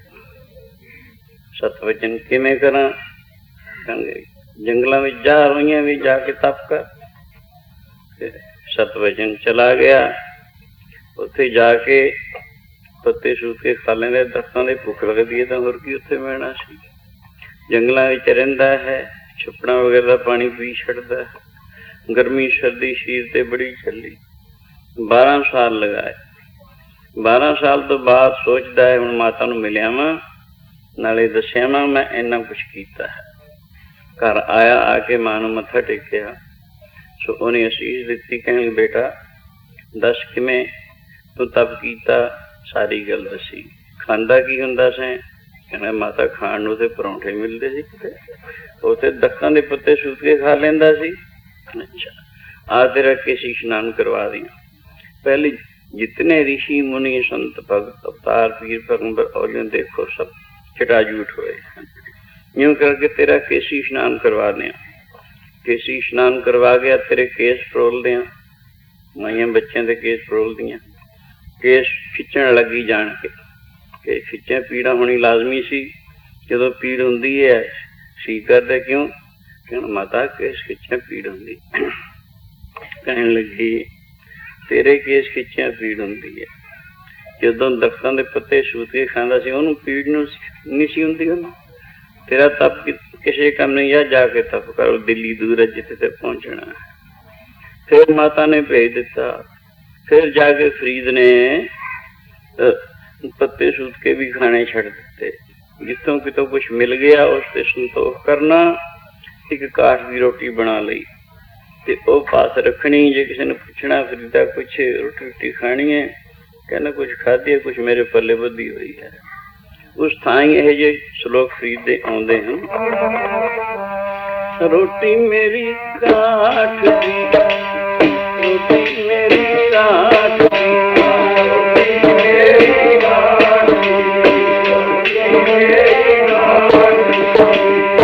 A: सतवचन किवें करा? कहेंगे जंगलों में जा रोइयां भी जाके तप कर। सतवचन चला गया, उत्थे जाके पत्ते सूत के खा लेंदे, दरख्तां दे भुख लगदी है तो होर की उत्थे मिलना सी। जंगलों में रहिंदा है, छुपड़ा वगैरह पानी पी छड़दा है। गर्मी सर्दी शरीर ते बड़ी चली। बारह साल लगाए। बारह साल तो बाद सोचता है हुण माता नूं मिलिया वां, नाले दस्सिया वां मैं इन्ना कुछ कीता है। घर आया, आके मां नूं मत्था टेकिया, सो उन्हें असीस दित्ती। कहने बेटा दस किवें तूं तप कीता? सारी गल दसी। खांदा की हुंदा सैं? कहना माता खाण नूं ते परौंठे मिलते सी, उत्थे दरख्तां दे पत्ते सूत के खा लैंदा सी। अच्छा आ तेरा केसी स्नान करवा दिया। पहले जितने ऋषि मुनि संत भगत अवतार पीर पैगंबर औलियों देखो सब चटाजूट हुए। यूं करके तेरा केसी स्नान करवा दिया। केसी स्नान करवा गया, तेरे केस फरोल दिया। माइयां बच्चों के केस फरोल दियां, केस खिंचण लगी जान के। के खिंचे पीड़ा होनी लाजमी सी। जो पीड़ हुंदी है सी करदे क्यों? कहना माता केस खिंचे पीड़ हुंदी। कहने लगी तेरे केस खिंचे पीड़ हुंदी है, जदों दरख्तां दे पत्ते सूत के खांदा सी उहनूं पीड़ नूं नहीं सी हुंदी। तेरा तप किसी काम नहीं है, जाके तप करो, दिल्ली दूर है जिथे तक पहुंचना है। फिर माता ने भेज दिता। फिर जाके फरीद ने पत्ते सूत के भी खाने छड़ दिते। जितों कितों कुछ मिल गया उससे संतोष करना। एक काठ की रोटी बना ली ते ओ पास रखनी। जे किसी ने पूछना फरीदा कुछ रोटी रोटी खानी है, कहना कुछ खाधी है, कुछ मेरे पल्ले बधी हुई है। उस थाई यह जे श्लोक फरीद दे आउंदे हैं। रोटी मेरी काठ दी, रोटी मेरी काठ दी, रोटी मेरी काठ दी, रोटी मेरी काठ दी।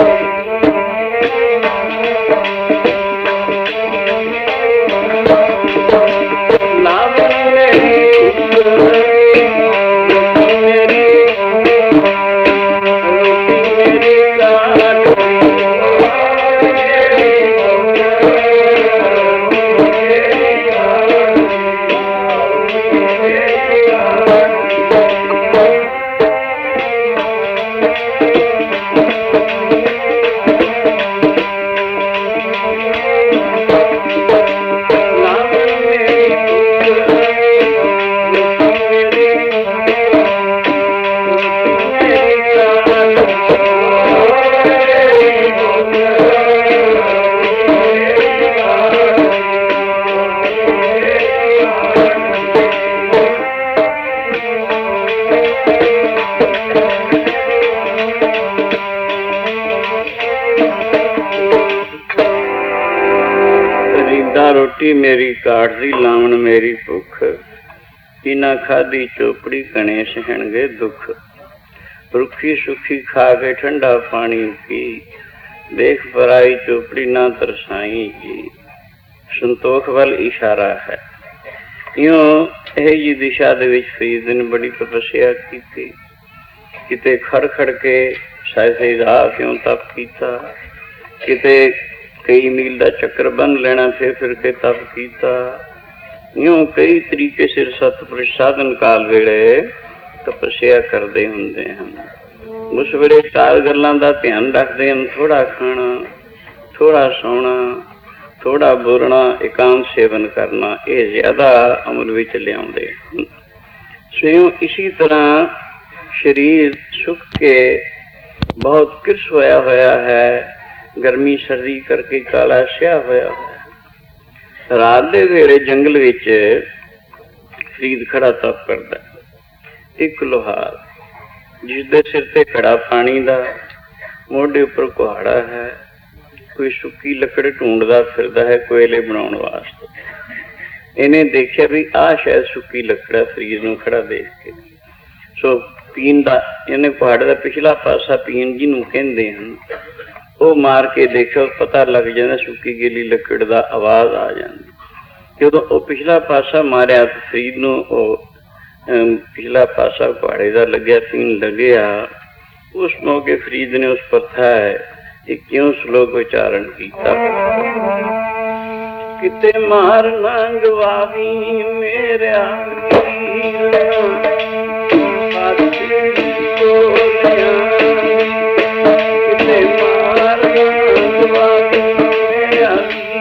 A: लावन मेरी रोटी मेरी काट दी, लावन मेरी भुख, इना खादी चोपड़ी कने सहणगे दुख। रुखी सुखी खा के ठंडा पानी पी, देख पराई चोपड़ी ना तरसाई जी। संतोख वाल इशारा है। यूं यह जी दिशा दे विच फरीद ने बड़ी तपस्या की थी। किते खड़ खड़ के साइसे राह क्यों तप कीता, किते कई मील का चक्कर बन लेना फिर फिर के तप कीता। यूं कई तरीके सिर सतपुरुष साधन काल वेले ਤਪੱਸਿਆ ਕਰਦੇ ਹੁੰਦੇ ਹਨ। ਉਸ ਵੇਲੇ ਚਾਰ ਗੱਲਾਂ ਦਾ ਧਿਆਨ ਰੱਖਦੇ ਹਨ, ਥੋੜਾ ਖਾਣਾ, ਥੋੜਾ ਸੌਣਾ, ਥੋੜਾ ਬੋਲਣਾ, ਇਕਾਂਤ ਸੇਵਨ ਕਰਨਾ, ਇਹ ਜ਼ਿਆਦਾ ਅਮਲ ਵਿੱਚ ਲਿਆਉਂਦੇ ਹਨ। ਸਵਯੰ ਇਸੀ ਤਰ੍ਹਾਂ ਸਰੀਰ ਸੁੱਕ ਕੇ ਬਹੁਤ ਕਿਰਸ ਹੋਇਆ ਹੋਇਆ ਹੈ, ਗਰਮੀ ਸਰਦੀ ਕਰਕੇ ਕਾਲਾ ਸਿਆ ਹੋਇਆ ਹੋਇਆ। ਰਾਤ ਦੇ ਵੇਲੇ ਜੰਗਲ ਵਿੱਚ ਫਰੀਦ ਖੜਾ ਤਪ ਕਰਦਾ। ਇੱਕ ਲੋਹਾਰ ਜਿਸਦੇ ਸਿਰ ਤੇ ਘੜਾ ਪਾਣੀ ਦਾ, ਮੋਢੇ ਉੱਪਰ ਕੁਹਾੜਾ ਹੈ, ਕੋਈ ਸੁੱਕੀ ਲੱਕੜ ਢੂੰਡਦਾ ਫਿਰਦਾ ਹੈ ਕੋਇਲੇ ਬਣਾਉਣ ਵਾਸਤੇ। ਇਹਨੇ ਦੇਖਿਆ ਵੀ ਆਹ ਸ਼ਾਇਦ ਸੁੱਕੀ ਲੱਕੜ ਹੈ, ਫਰੀਦ ਨੂੰ ਖੜਾ ਦੇਖ ਕੇ। ਸੋ ਪੀਣ ਦਾ, ਇਹਨੇ ਕੁਹਾੜੇ ਦਾ ਪਿਛਲਾ ਪਾਸਾ ਪੀਣ ਜਿਹਨੂੰ ਕਹਿੰਦੇ ਹਨ, ਉਹ ਮਾਰ ਕੇ ਦੇਖਿਆ, ਪਤਾ ਲੱਗ ਜਾਂਦਾ ਸੁੱਕੀ ਗੀਲੀ ਲੱਕੜ ਦਾ ਆਵਾਜ਼ ਆ ਜਾਂਦੀ। ਜਦੋਂ ਉਹ ਪਿਛਲਾ ਪਾਸਾ ਮਾਰਿਆ ਤਾਂ ਫਰੀਦ ਨੂੰ ਉਹ ਪਿਛਲਾ ਪਾਸਾ ਕੁਹਾੜੇ ਦਾ ਲੱਗਿਆ, ਪੀਣ ਲੱਗਿਆ। ਉਸ ਮੌਕੇ ਫਰੀਦ ਨੇ ਉਸ ਪ੍ਰਥਾ ਹੈ ਇਹ ਕਿਉਂ ਸ਼ਲੋਕ ਉਚਾਰਨ ਕੀਤਾ। ਕਿਤੇ ਮਾਰ ਨਾ ਗਵਾਵੀ ਮੇਰਿਆ ਕਿਤੇ ਮਾਰ ਨਾ ਗਵਾਵੀ ਮੇਰਿਆ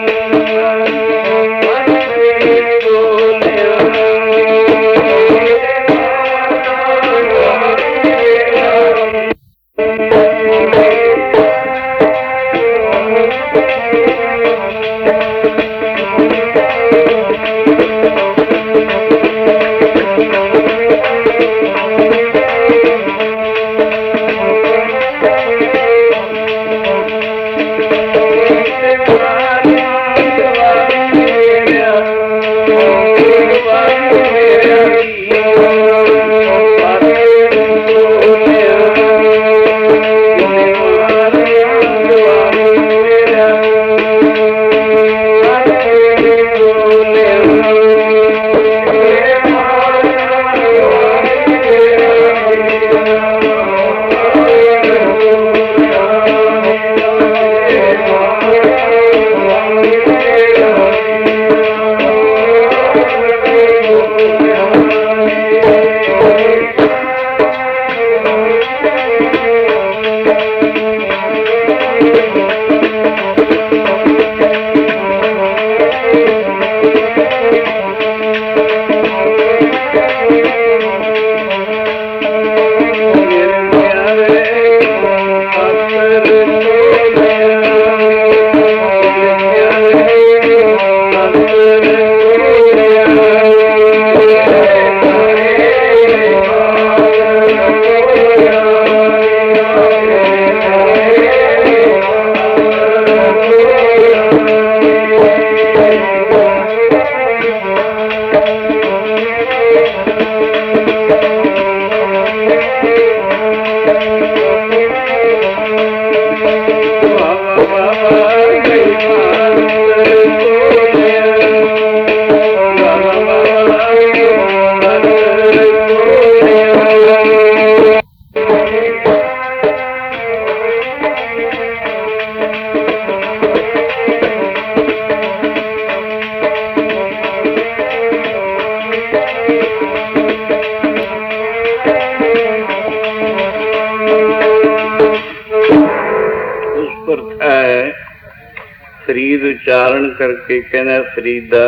A: ਫਰੀਦ ਉਚਾਰਨ ਕਰਕੇ ਕਹਿੰਦਾ, ਫਰੀਦਾ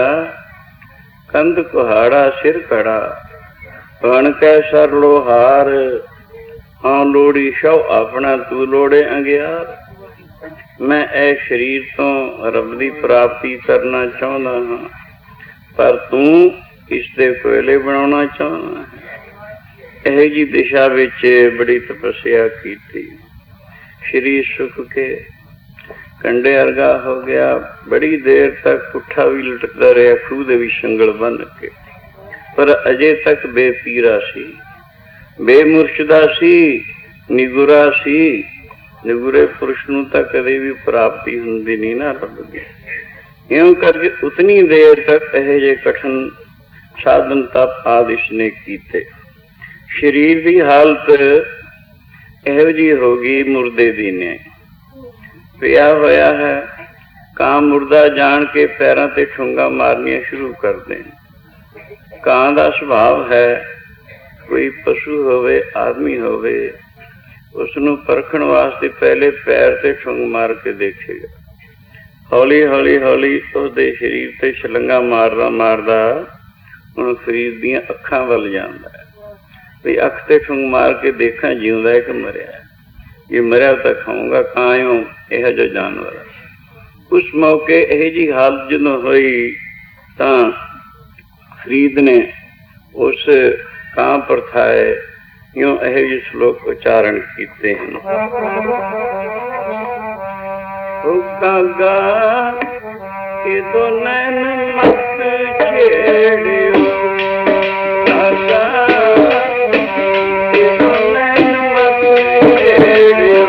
A: ਕੰਧ ਕੁਹਾੜਾ ਸਿਰ ਘੜਾ, ਬਣ ਕੇ ਸਰ ਲੋਹਾਰ, ਹਾਂ ਲੋੜੀ ਸ਼ਵ ਆਪਣਾ ਤੂੰ ਲੋੜੇ ਅੰਗਿਆਰ। ਮੈਂ ਇਹ ਸਰੀਰ ਤੋਂ ਰੱਬ ਦੀ ਪ੍ਰਾਪਤੀ ਕਰਨਾ ਚਾਹੁੰਦਾ ਹਾਂ, ਪਰ ਤੂੰ ਇਸਦੇ ਕੋਇਲੇ ਬਣਾਉਣਾ ਚਾਹੁੰਦਾ ਹੈ। ਇਹੋ ਜਿਹੀ ਦਿਸ਼ਾ ਵਿੱਚ ਬੜੀ ਤਪੱਸਿਆ ਕੀਤੀ। ਸਰੀਰ ਸੁੱਕ ਕੇ ਕੰਡੇ ਵਰਗਾ ਹੋ ਗਿਆ। ਬੜੀ ਦੇਰ ਤੱਕ ਪੁੱਠਾ ਵੀ ਲਟਕਦਾ ਰਿਹਾ ਖੂਹ ਦੇ ਵਿੱਚ ਸੰਗਲ ਬੰਨ ਕੇ, ਪਰ ਅਜੇ ਤੱਕ ਬੇਪੀਰਾ ਸੀ, ਬੇਮੁਰਸ਼ਦਾ ਸੀ, ਨਿਗੁਰਾ ਸੀ। ਨਿਗੁਰੇ ਪੁਰਸ਼ ਨੂੰ ਤਾਂ ਕਦੇ ਵੀ ਪ੍ਰਾਪਤੀ ਹੁੰਦੀ ਨਹੀਂ ਨਾ ਰੱਬ ਦੀ। ਇਉਂ ਕਰਕੇ ਉਤਨੀ ਦੇਰ ਤੱਕ ਇਹੋ ਜਿਹੇ ਕਠਨ ਸਾਧਨ ਤਪ ਆਦਿਸ਼ ਨੇ ਕੀਤੇ। ਸਰੀਰ ਦੀ ਹਾਲਤ ਇਹੋ ਜਿਹੀ ਹੋ ਗਈ ਮੁਰਦੇ ਦੀ ਨੇ। ਪਿਆ ਹੋਇਆ ਹੈ, ਕਾਂ ਮੁਰਦਾ ਜਾਣ ਕੇ ਪੈਰਾਂ ਤੇ ਠੁੰਗਾ ਮਾਰਨੀਆਂ ਸ਼ੁਰੂ ਕਰਦੇ ਨੇ। ਕਾਂ ਦਾ ਸੁਭਾਵ ਹੈ ਕੋਈ ਪਸ਼ੂ ਹੋਵੇ, ਆਦਮੀ ਹੋਵੇ, ਉਸਨੂੰ ਪਰਖਣ ਵਾਸਤੇ ਪਹਿਲੇ ਪੈਰ ਤੇ ਠੁੰਗ ਮਾਰ ਕੇ ਦੇਖੇਗਾ। ਹੌਲੀ ਹੌਲੀ ਹੌਲੀ ਉਹਦੇ ਸਰੀਰ ਤੇ ਛਲੰਗਾ ਮਾਰਦਾ ਮਾਰਦਾ ਹੁਣ ਫਰੀਦ ਦੀਆਂ ਅੱਖਾਂ ਵੱਲ ਜਾਂਦਾ ਹੈ ਵੀ ਅੱਖ ਤੇ ਠੁੰਗ ਮਾਰ ਕੇ ਦੇਖਾਂ ਜਿਉਂਦਾ ਹੈ ਕਿ ਮਰਿਆ। ਜੇ ਮਰਿਆ ਤਾਂ ਖਾਊਂਗਾ, ਕਾਇਓ ਇਹੋ ਜਿਹਾ ਜਾਨਵਰ। ਉਸ ਮੌਕੇ ਇਹੋ ਜਿਹੀ ਹਾਲਤ ਜਦੋਂ ਹੋਈ ਤਾਂ ਫਰੀਦ ਨੇ ਉਸ ਕਾਂ ਪ੍ਰਥਾਏ ਇਉਂ ਇਹੋ ਜਿਹੇ ਸ਼ਲੋਕ ਉਚਾਰਨ ਕੀਤੇ ਹਨ। ਉਹ ਕਾਗਾ ਕਿਦੋਂ ਨੈਣ ਮਤ ਛੇੜਿਓ, ਕਾਗਾ ਕਿਦੋਂ ਨੈਣ ਮਤ ਛੇੜਿਓ,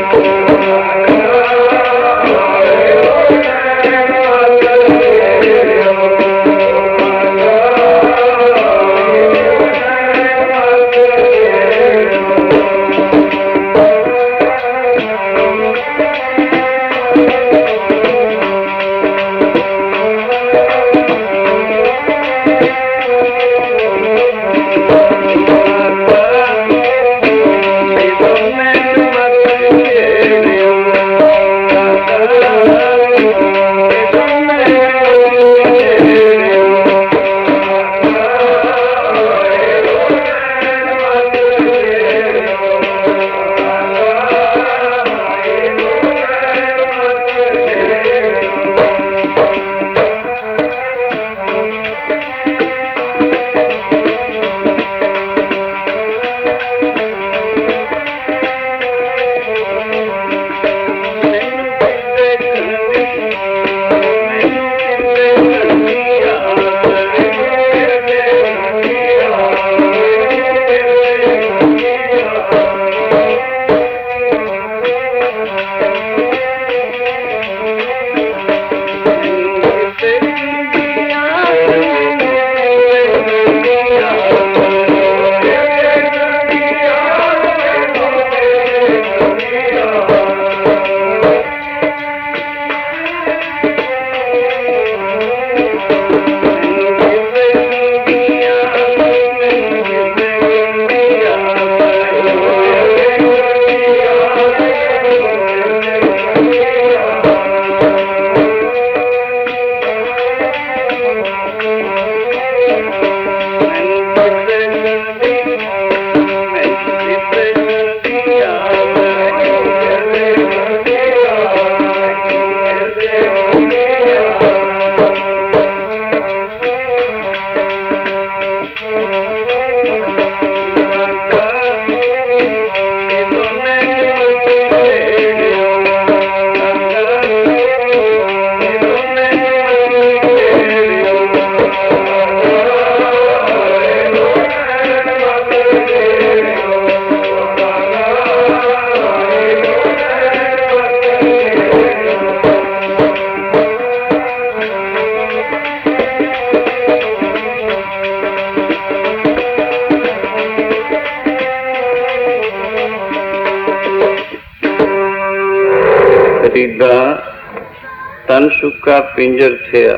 A: ਤਨ ਸੁੱਕਾ ਪਿੰਜਰ ਥਿਆ,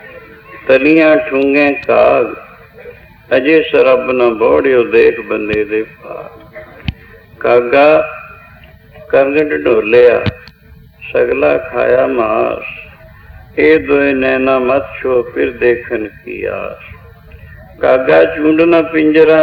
A: ਤਲੀਆਂ ਠੂੰਗੇ ਕਾਗ, ਅਜੇ ਸਰਬ ਨਾ ਬੋੜਿਓ ਦੇਖ ਬੰਦੇ ਦੇ ਭਾਗ। ਕਾਗਾ ਕਰਗਟ ਢੋਲਿਆ, ਸਗਲਾ ਖਾਇਆ ਮਾਸ, ਇਹ ਦੋਏ ਨੈਣਾ ਮਤ ਛੋ ਫਿਰ ਦੇਖਣ ਕੀ ਆਸ। ਕਾਗਾ ਚੂੰਡਣਾ ਪਿੰਜਰਾ,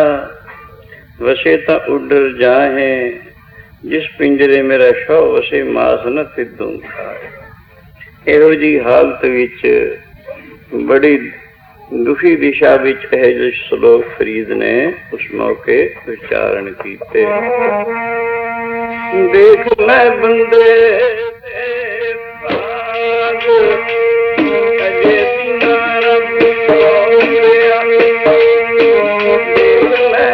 A: ਵਸੇ ਤਾਂ ਉੱਡਰ ਜਾਹੇ, ਜਿਸ ਪਿੰਜਰੇ ਮੇਰਾ ਸ਼ੌ ਵਸੇ ਮਾਸ ਨ ਤਿੱਦੋਂ ਖਾਏ। ਇਹੋ ਜਿਹੀ ਹਾਲਤ ਵਿੱਚ ਬੜੀ ਦੁਖੀ ਦਿਸ਼ਾ ਵਿੱਚ ਇਹ ਜਿਹੇ ਸ਼ਲੋਕ ਫਰੀਦ ਨੇ ਉਸ ਮੌਕੇ ਉਚਾਰਨ ਕੀਤੇ। ਦੇਖ ਲੈ ਬੰਦੇ ਦੇ ਭਾਗ, ਅਜੇ ਬਿਨਾ ਰੱਬ ਹੋਇਆ। ਦੇਖ ਲੈ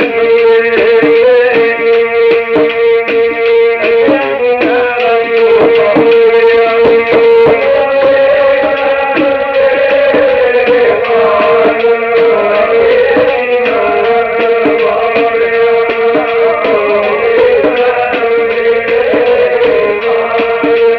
A: ਬੰਦੇ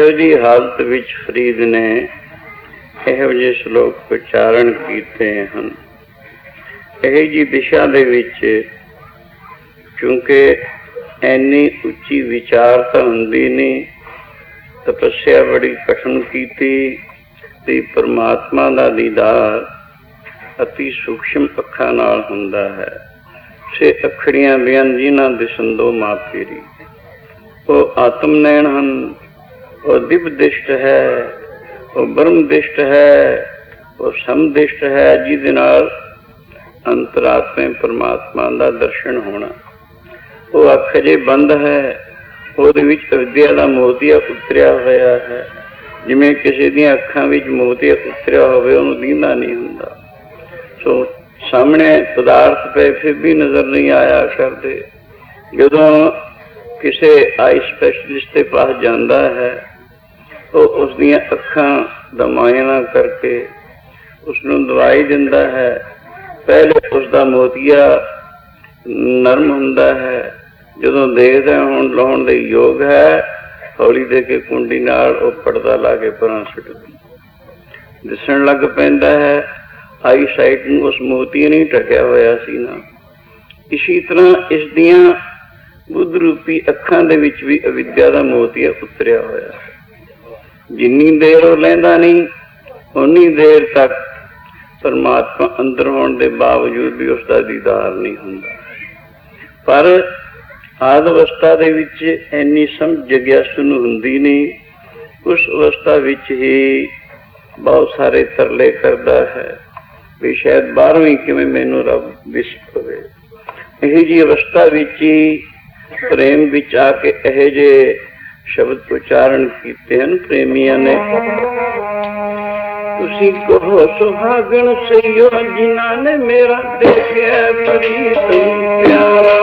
A: ਇਹੋ ਜਿਹੀ ਹਾਲਤ ਵਿੱਚ ਫਰੀਦ ਨੇ ਇਹੋ ਜਿਹੇ ਸ਼ਲੋਕ ਉਚਾਰਨ ਕੀਤੇ ਹਨ। ਇਹੋ ਜਿਹੀ ਦਿਸ਼ਾ ਦੇ ਵਿੱਚ ਕਿਉਂਕਿ ਇੰਨੀ ਉੱਚੀ ਵਿਚਾਰਤਾ ਹੁੰਦੀ ਨਹੀਂ, ਤਪੱਸਿਆ ਬੜੀ ਕਠਿਨ ਕੀਤੀ ਤੇ ਪਰਮਾਤਮਾ ਦਾ ਦੀਦਾਰ ਅਤੀ ਸੂਖਸ਼ਮ ਅੱਖਾਂ ਨਾਲ ਹੁੰਦਾ ਹੈ। ਛੇ ਅੱਖੜੀਆਂ ਬਿਆਨ ਜਿਨ੍ਹਾਂ ਦਿਸੰਦੋ ਮਾਂ ਫੇਰੀ, ਉਹ ਆਤਮ ਨੈਣ ਹਨ, ਉਹ ਦਿਵ ਦਿਸ਼ਟ ਹੈ, ਉਹ ਬ੍ਰਹਮ ਦਿਸ਼ਟ ਹੈ, ਉਹ ਸਮਦਿਸ਼ਟ ਹੈ, ਜਿਹਦੇ ਨਾਲ ਅੰਤਰਾਤਮੇ ਪਰਮਾਤਮਾ ਦਾ ਦਰਸ਼ਨ ਹੋਣਾ। ਉਹ ਅੱਖ ਜੇ ਬੰਦ ਹੈ, ਉਹਦੇ ਵਿੱਚ ਅਵਿਦਿਆ ਦਾ ਮੋਤੀਆ ਉਤਰਿਆ ਹੋਇਆ ਹੈ। ਜਿਵੇਂ ਕਿਸੇ ਦੀਆਂ ਅੱਖਾਂ ਵਿੱਚ ਮੋਤੀਆ ਉਤਰਿਆ ਹੋਵੇ, ਉਹਨੂੰ ਦੀਂਦਾ ਨਹੀਂ ਹੁੰਦਾ। ਸੋ ਸਾਹਮਣੇ ਪਦਾਰਥ ਪਏ ਫਿਰ ਵੀ ਨਜ਼ਰ ਨਹੀਂ ਆਇਆ ਕਰਦੇ। ਜਦੋਂ ਕਿਸੇ ਆਈ ਸਪੈਸ਼ਲਿਸਟ ਦੇ ਪਾਸ ਜਾਂਦਾ ਹੈ, ਉਹ ਉਸ ਦੀਆਂ ਅੱਖਾਂ ਦਾ ਮੁਆਇਨਾ ਕਰਕੇ ਉਸਨੂੰ ਦਵਾਈ ਦਿੰਦਾ ਹੈ। ਪਹਿਲੇ ਉਸਦਾ ਮੋਤੀਆ ਨਰਮ ਹੁੰਦਾ ਹੈ, ਜਦੋਂ ਦੇਖਦਾ ਹੁਣ ਲਾਉਣ ਲਈ ਯੋਗ ਹੈ, ਹੌਲੀ ਦੇ ਕੇ ਕੁੰਡੀ ਨਾਲ ਉਹ ਪਰਦਾ ਲਾ ਕੇ ਪਰਾਂ ਸੁੱਟ ਦਿਸਣ ਲੱਗ ਪੈਂਦਾ ਹੈ। ਆਈ ਸਾਈਟ ਨੂੰ ਉਸ ਮੋਤੀ ਨਹੀਂ ਢਕਿਆ ਹੋਇਆ ਸੀ ਨਾ। ਇਸੀ ਤਰ੍ਹਾਂ ਇਸ ਦੀਆਂ ਬੁੱਧ ਰੂਪੀ ਅੱਖਾਂ ਦੇ ਵਿੱਚ ਵੀ ਅਵਿਦਿਆ ਦਾ ਮੋਤੀਆ ਉਤਰਿਆ ਹੋਇਆ ਹੈ। ਜਿੰਨੀ ਦੇਰ ਉਹ ਲੈਂਦਾ ਨਹੀਂ, ਉਨੀ ਦੇਰ ਤੱਕ ਪਰਮਾਤਮਾ ਅੰਦਰ ਹੋਣ ਦੇ ਬਾਵਜੂਦ ਵੀ ਉਸਦਾ ਦੀਦਾਰ ਨਹੀਂ ਹੁੰਦਾ। ਪਰ ਆਦ ਅਵਸਥਾ ਦੇ ਵਿੱਚ ਇੰਨੀ ਸਮਝ ਜਗਿਆਸੂ ਨੂੰ ਹੁੰਦੀ ਨਹੀਂ। ਉਸ ਅਵਸਥਾ ਵਿੱਚ ਹੀ ਬਹੁਤ ਸਾਰੇ ਤਰਲੇ ਕਰਦਾ ਹੈ ਵੀ ਸ਼ਾਇਦ ਬਾਹਰੋਂ ਕਿਵੇਂ ਮੈਨੂੰ ਰੱਬ ਦਿਸ ਪਵੇ। ਇਹੋ ਜਿਹੀ ਅਵਸਥਾ ਵਿੱਚ ਹੀ ਪ੍ਰੇਮ ਵਿੱਚ ਆ ਕੇ ਇਹੋ ਜਿਹੇ ਸ਼ਬਦ ਉਚਾਰਨ ਕੀਤੇ ਹਨ ਪ੍ਰੇਮੀਆਂ ਨੇ। ਤੁਸੀਂ ਕਹੋ ਸੁਹਾਗਣ ਸਈਓ, ਜਿਨ੍ਹਾਂ ਨੇ ਮੇਰਾ ਦੇਖਿਆ ਪ੍ਰੀਤਮ ਪਿਆਰਾ।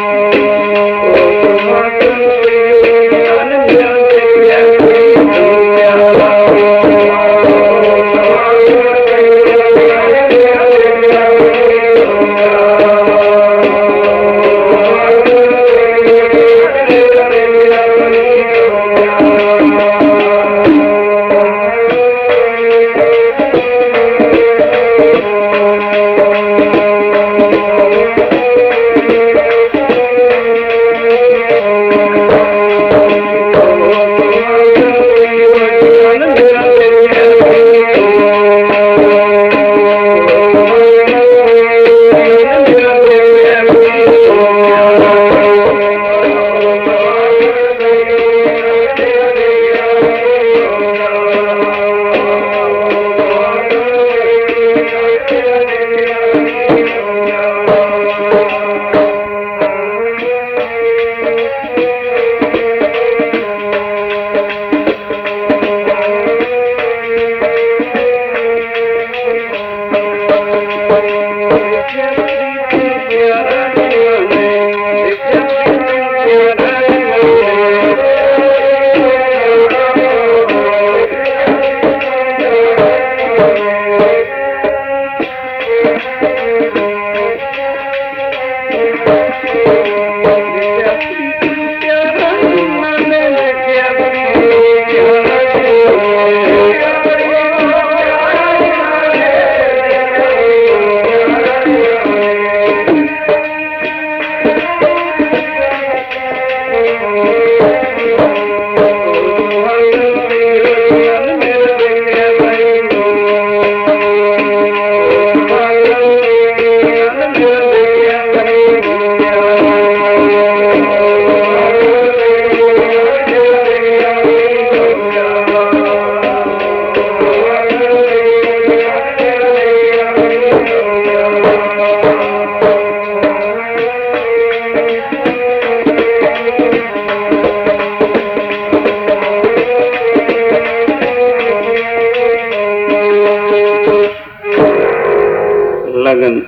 A: लगन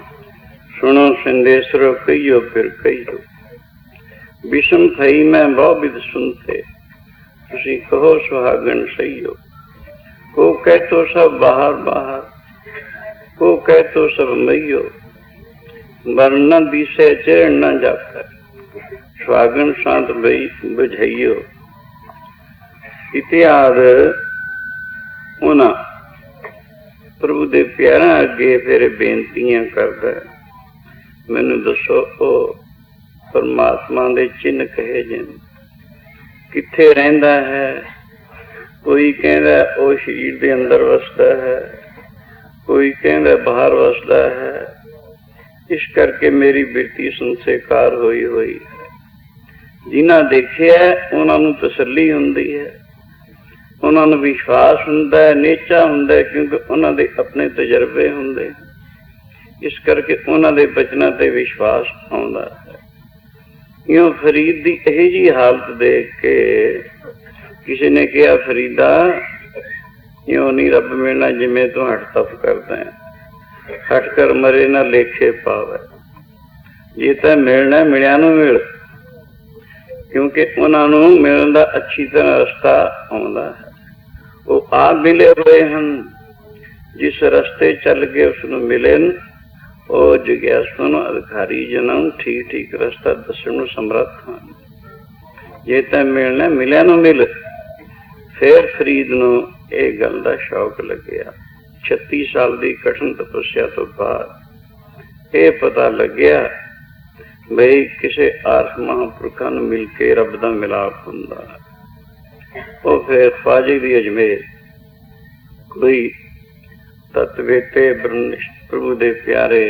A: सुनो संदेशरो कहियो फिर कहियो, विषम थई मैं बहु विध सुनते, तुसी कहो सुहागन सहियो। को कह तो सब बाहर बाहर, को कह तो सब मैयो, वरना दिसे चरण न जाकर, सुहागन शांत बई बुझाइयो। ਇਤਿਹਾਦ ਉਹਨਾਂ ਪ੍ਰਭੂ ਦੇ ਪਿਆਰਾਂ ਅੱਗੇ ਫਿਰ ਬੇਨਤੀਆਂ ਕਰਦਾ, ਮੈਨੂੰ ਦੱਸੋ ਉਹ ਪਰਮਾਤਮਾ ਦੇ ਚਿੰਨ੍ਹ ਕਹੇ ਜਿਹੇ ਕਿੱਥੇ ਰਹਿੰਦਾ ਹੈ। ਕੋਈ ਕਹਿੰਦਾ ਉਹ ਸਰੀਰ ਦੇ ਅੰਦਰ ਵਸਦਾ ਹੈ, ਕੋਈ ਕਹਿੰਦਾ ਬਾਹਰ ਵਸਦਾ ਹੈ। ਇਸ ਕਰਕੇ ਮੇਰੀ ਬਿਰਤੀ ਸੰਸਕਾਰ ਹੋਈ ਹੋਈ ਹੈ। ਜਿਨ੍ਹਾਂ ਦੇਖਿਆ ਉਹਨਾਂ ਨੂੰ ਤਸੱਲੀ ਹੁੰਦੀ ਹੈ, ਉਹਨਾਂ ਨੂੰ ਵਿਸ਼ਵਾਸ ਹੁੰਦਾ ਹੈ, ਨੇਚਾ ਹੁੰਦਾ ਹੈ, ਕਿਉਂਕਿ ਉਹਨਾਂ ਦੇ ਆਪਣੇ ਤਜਰਬੇ ਹੁੰਦੇ। ਇਸ ਕਰਕੇ ਉਹਨਾਂ ਦੇ ਬਚਨਾਂ ਤੇ ਵਿਸ਼ਵਾਸ ਆਉਂਦਾ ਹੈ। ਇਉਂ ਫਰੀਦ ਦੀ ਇਹੋ ਜਿਹੀ ਹਾਲਤ ਦੇਖ ਕੇ ਕਿਸੇ ਨੇ ਕਿਹਾ, ਫਰੀਦਾ ਇਉਂ ਨਹੀਂ ਰੱਬ ਮਿਲਣਾ ਜਿਵੇਂ ਤੂੰ ਹਟ ਤਪ ਕਰਦਾ ਹੈ। ਹਟ ਕਰ ਮਰੇ ਨਾ ਲੇਖੇ ਪਾਵੇ। ਜੇ ਤਾਂ ਮਿਲਣਾ ਮਿਲਿਆ ਨੂੰ ਮਿਲ, ਕਿਉਂਕਿ ਉਹਨਾਂ ਨੂੰ ਮਿਲਣ ਦਾ ਅੱਛੀ ਤਰ੍ਹਾਂ ਰਸਤਾ ਆਉਂਦਾ ਹੈ। ਉਹ ਆਪ ਮਿਲੇ ਹੋਏ ਹਨ। ਜਿਸ ਰਸਤੇ ਚੱਲ ਕੇ ਉਸਨੂੰ ਮਿਲਣ, ਉਹ ਜਿਗਿਆਸੂ ਨੂੰ ਅਧਿਕਾਰੀ ਜਨਾਂ ਨੂੰ ਠੀਕ ਠੀਕ ਰਸਤਾ ਦੱਸਣ ਨੂੰ ਸਮਰੱਥ ਹਨ। ਜੇ ਤਾਂ ਮਿਲਣਾ ਮਿਲਿਆ ਨੂੰ ਮਿਲ। ਫਿਰ ਫਰੀਦ ਨੂੰ ਇਹ ਗੱਲ ਦਾ ਸ਼ੌਕ ਲੱਗਿਆ। ਛੱਤੀ ਸਾਲ ਦੀ ਕਠਿਨ ਤਪੱਸਿਆ ਤੋਂ ਬਾਅਦ ਇਹ ਪਤਾ ਲੱਗਿਆ ਬਈ ਕਿਸੇ ਆਰਸ ਮਹਾਂਪੁਰਖਾਂ ਨੂੰ ਮਿਲ ਕੇ ਰੱਬ ਦਾ ਮਿਲਾਪ ਹੁੰਦਾ। ਉਹ ਫਿਰ ਖਵਾਜੇ ਦੀ ਅਜਮੇਰ ਕੋਈ ਤਤਵੇਤੇ ਬ੍ਰਹਮਨਿਸ਼ਟ ਪ੍ਰਭੂ ਦੇ ਪਿਆਰੇ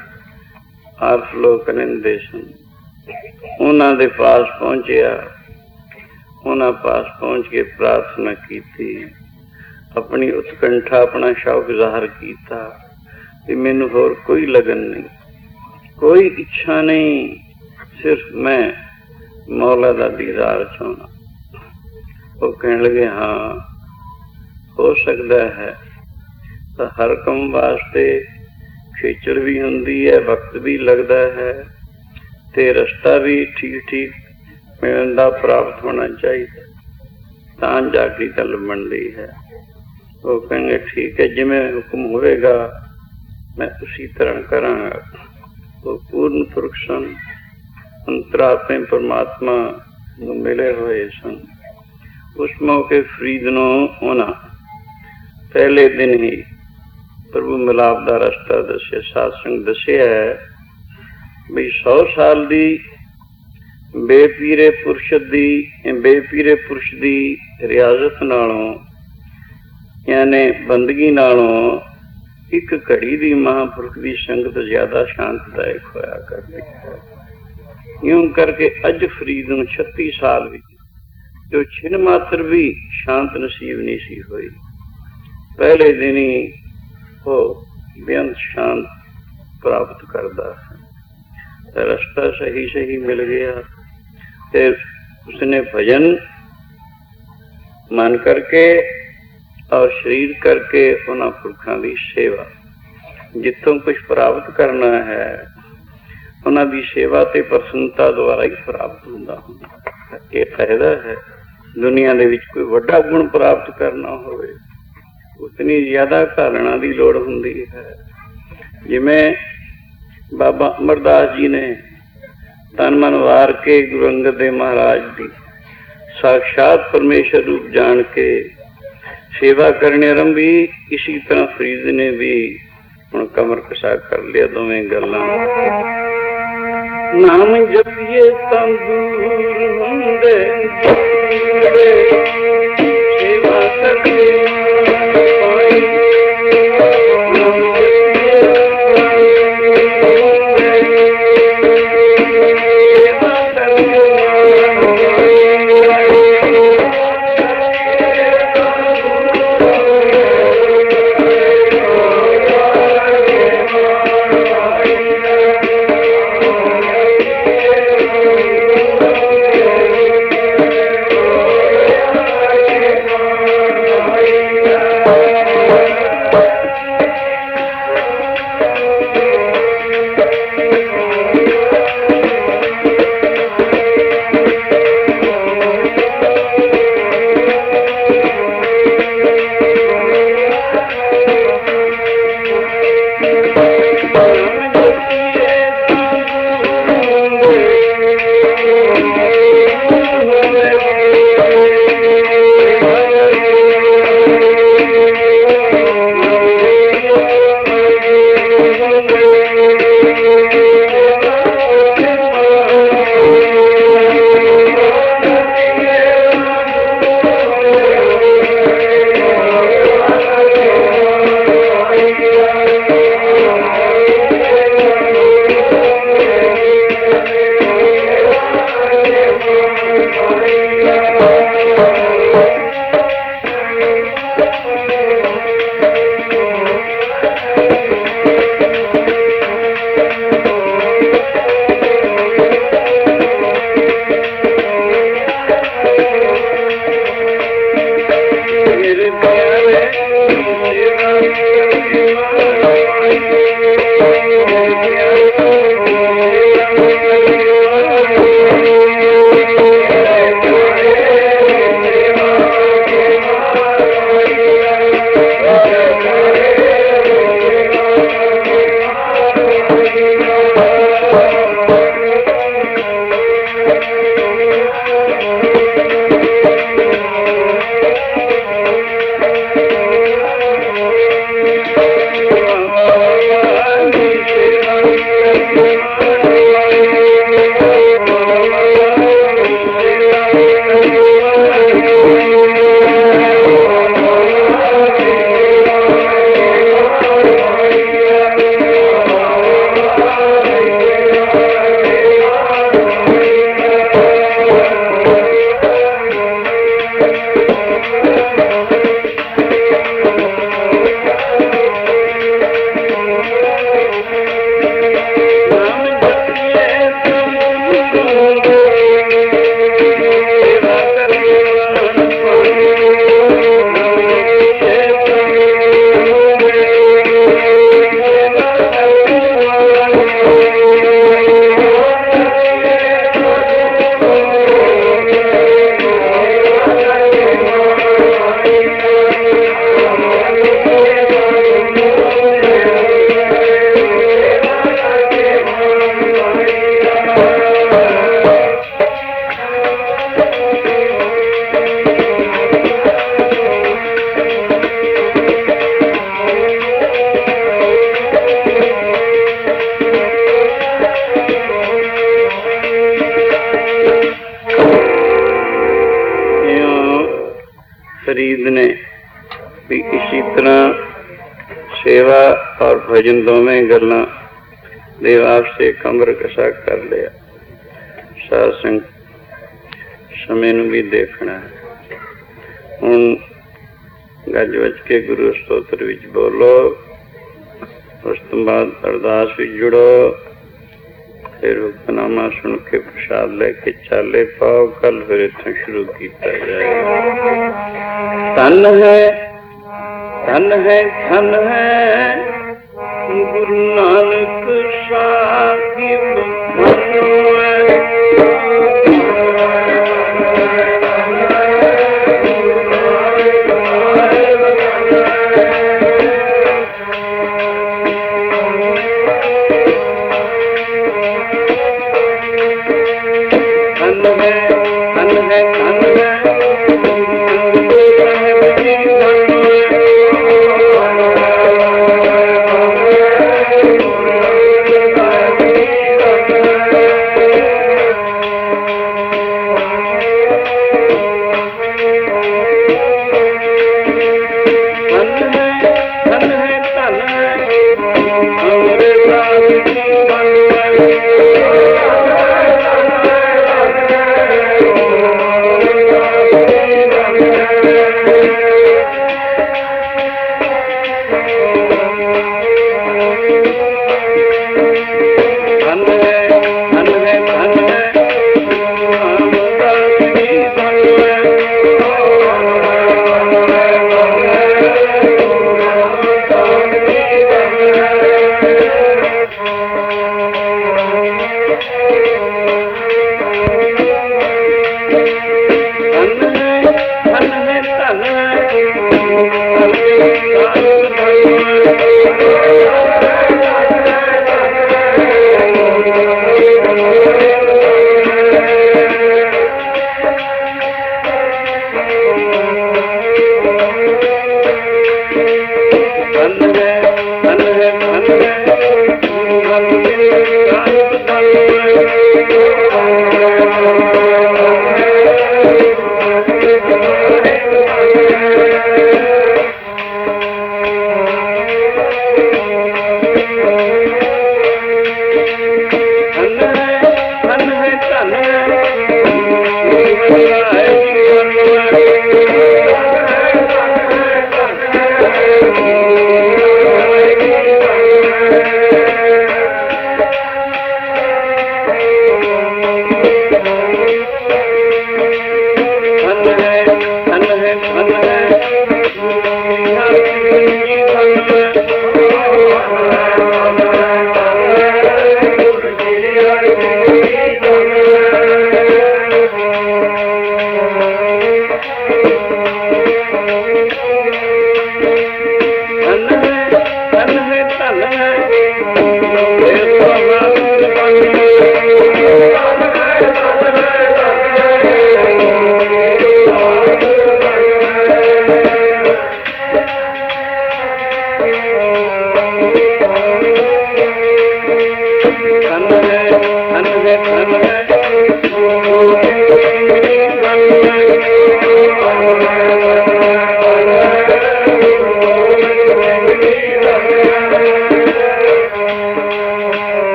A: ਆਰਸ ਲੋਕ ਰਹਿੰਦੇ ਸਨ। ਉਹਨਾਂ ਦੇ ਪਾਸ ਪਹੁੰਚਿਆ। ਉਹਨਾਂ ਪਾਸ ਪਹੁੰਚ ਕੇ ਪ੍ਰਾਰਥਨਾ ਕੀਤੀ, ਆਪਣੀ ਉਤਕੰਠਾ, ਆਪਣਾ ਸ਼ੌਕ ਜ਼ਾਹਰ ਕੀਤਾ ਕਿ ਮੈਨੂੰ ਹੋਰ ਕੋਈ ਲਗਨ ਨਹੀਂ, ਕੋਈ ਇੱਛਾ ਨਹੀਂ, ਸਿਰਫ ਮੈਂ ਮੌਲਾ ਦਾ ਦੀਦਾਰ ਚਾਹੁੰਦਾ। ਉਹ ਕਹਿਣ ਲੱਗੇ, ਹਾਂ ਹੋ ਸਕਦਾ ਹੈ, ਤਾਂ ਹਰ ਕੰਮ ਵਾਸਤੇ ਖੇਚਲ ਵੀ ਹੁੰਦੀ ਹੈ, ਵਕਤ ਵੀ ਲੱਗਦਾ ਹੈ, ਤੇ ਰਸਤਾ ਵੀ ਠੀਕ ਠੀਕ ਮਿਲਣ ਦਾ ਪ੍ਰਾਪਤ ਹੋਣਾ ਚਾਹੀਦਾ, ਤਾਂ ਜਾ ਕੇ ਗੱਲ ਬਣਦੀ ਹੈ। ਉਹ ਕਹਿੰਗੇ ਠੀਕ ਹੈ, ਜਿਵੇਂ ਹੁਕਮ ਹੋਵੇਗਾ ਮੈਂ ਉਸੀ ਤਰ੍ਹਾਂ ਕਰਾਂਗਾ। ਉਹ ਪੂਰਨ ਪੁਰਖ ਸਨ, ਅੰਤਰਾਤਮੇ ਪਰਮਾਤਮਾ ਨੂੰ ਮਿਲੇ ਹੋਏ ਸਨ। ਉਸ ਮੌਕੇ ਫਰੀਦ ਨੂੰ ਉਹਨਾਂ ਪਹਿਲੇ ਦਿਨ ਹੀ ਪ੍ਰਭੂ ਮਿਲਾਪ ਦਾ ਰਸਤਾ ਦੱਸਿਆ, ਸਾਤਸੰਗ ਦੱਸਿਆ ਹੈ ਬਈ ਸੌ ਸਾਲ ਦੀ ਬੇਪੀਰੇ ਪੁਰਸ਼ ਦੀ ਬੇਪੀਰੇ ਪੁਰਸ਼ ਦੀ ਰਿਆਜ਼ਤ ਨਾਲੋਂ, ਯਾਨੀ ਬੰਦਗੀ ਨਾਲੋਂ, ਇੱਕ ਘੜੀ ਦੀ ਮਹਾਂਪੁਰਖ ਦੀ ਸੰਗਤ ਜ਼ਿਆਦਾ ਸ਼ਾਂਤਦਾਇਕ ਹੋਇਆ ਕਰਦੀ ਹੈ। ਇਉਂ ਕਰਕੇ ਅੱਜ ਫਰੀਦ ਨੂੰ ਛੱਤੀ ਸਾਲ ਵਿੱਚ ਜੋ ਛਿਨ ਮਾਤਰ ਵੀ ਸ਼ਾਂਤ ਨਸੀਬ ਨਹੀਂ ਸੀ ਹੋਈ। ਪਹਿਲੇ ਦਿਨ ਹੀ ਉਹ ਬੇਅੰਤ ਸ਼ਾਂਤ ਪ੍ਰਾਪਤ ਕਰਦਾ ਹੈ। ਰਸਤਾ ਸਹੀ ਸਹੀ ਮਿਲ ਗਿਆ ਤੇ ਉਸਨੇ ਭਜਨ ਮਨ ਕਰਕੇ ਔਰ ਸਰੀਰ ਕਰਕੇ ਉਹਨਾਂ ਪੁਰਖਾਂ ਦੀ ਸੇਵਾ, ਜਿੱਥੋਂ ਕੁਛ ਪ੍ਰਾਪਤ ਕਰਨਾ ਹੈ ਉਹਨਾਂ ਦੀ ਸੇਵਾ ਤੇ ਪ੍ਰਸੰਨਤਾ ਦੁਆਰਾ ਹੀ ਪ੍ਰਾਪਤ ਹੁੰਦਾ ਹੁੰਦਾ। ਇਹ ਫਾਇਦਾ ਹੈ। ਦੁਨੀਆ ਦੇ ਵਿੱਚ ਕੋਈ ਵੱਡਾ ਗੁਣ ਪ੍ਰਾਪਤ ਕਰਨਾ ਹੋਵੇ, ਉਤਨੀ ਜ਼ਿਆਦਾ ਘਾਲਣਾ ਦੀ ਲੋੜ ਹੁੰਦੀ ਹੈ। ਜਿਵੇਂ ਬਾਬਾ ਅਮਰਦਾਸ ਜੀ ਨੇ ਤਨ ਮਨ ਵਾਰ ਕੇ ਗੁਰੂ ਅੰਗਦ ਦੇਵ ਮਹਾਰਾਜ ਦੀ ਸਾਖਸ਼ਾਤ ਪਰਮੇਸ਼ਰ ਰੂਪ ਜਾਣ ਕੇ ਸੇਵਾ ਕਰਨੀ ਆਰੰਭੀ, ਇਸੀ ਤਰ੍ਹਾਂ ਫਰੀਦ ਨੇ ਵੀ ਹੁਣ ਕਮਰ ਕਸਾ ਕਰ ਲਿਆ। ਦੋਵੇਂ ਗੱਲਾਂ ਨਾਮ ਜਪੀਏ ਤਾਂ ਦੂਰ ਹੁੰਦੇ, ਸੇਵਾ ਕਰਦੇ फरीद ने भी इसी तरह सेवा और भजन दोवें गल्लां दे वास्ते कमर कसा कर लिया। साध संग समय नूं भी देखना है। हुण गज वज के गुरु स्तोत्र विच बोलो, उस तो बाद अरदास विच जुड़ो, फिर हुक्मनामा सुन के प्रसाद लेके चाले पाओ। कल फिर इत्थों शुरू किया जाएगा। धन है धन है धन है गुरु नानक साहिब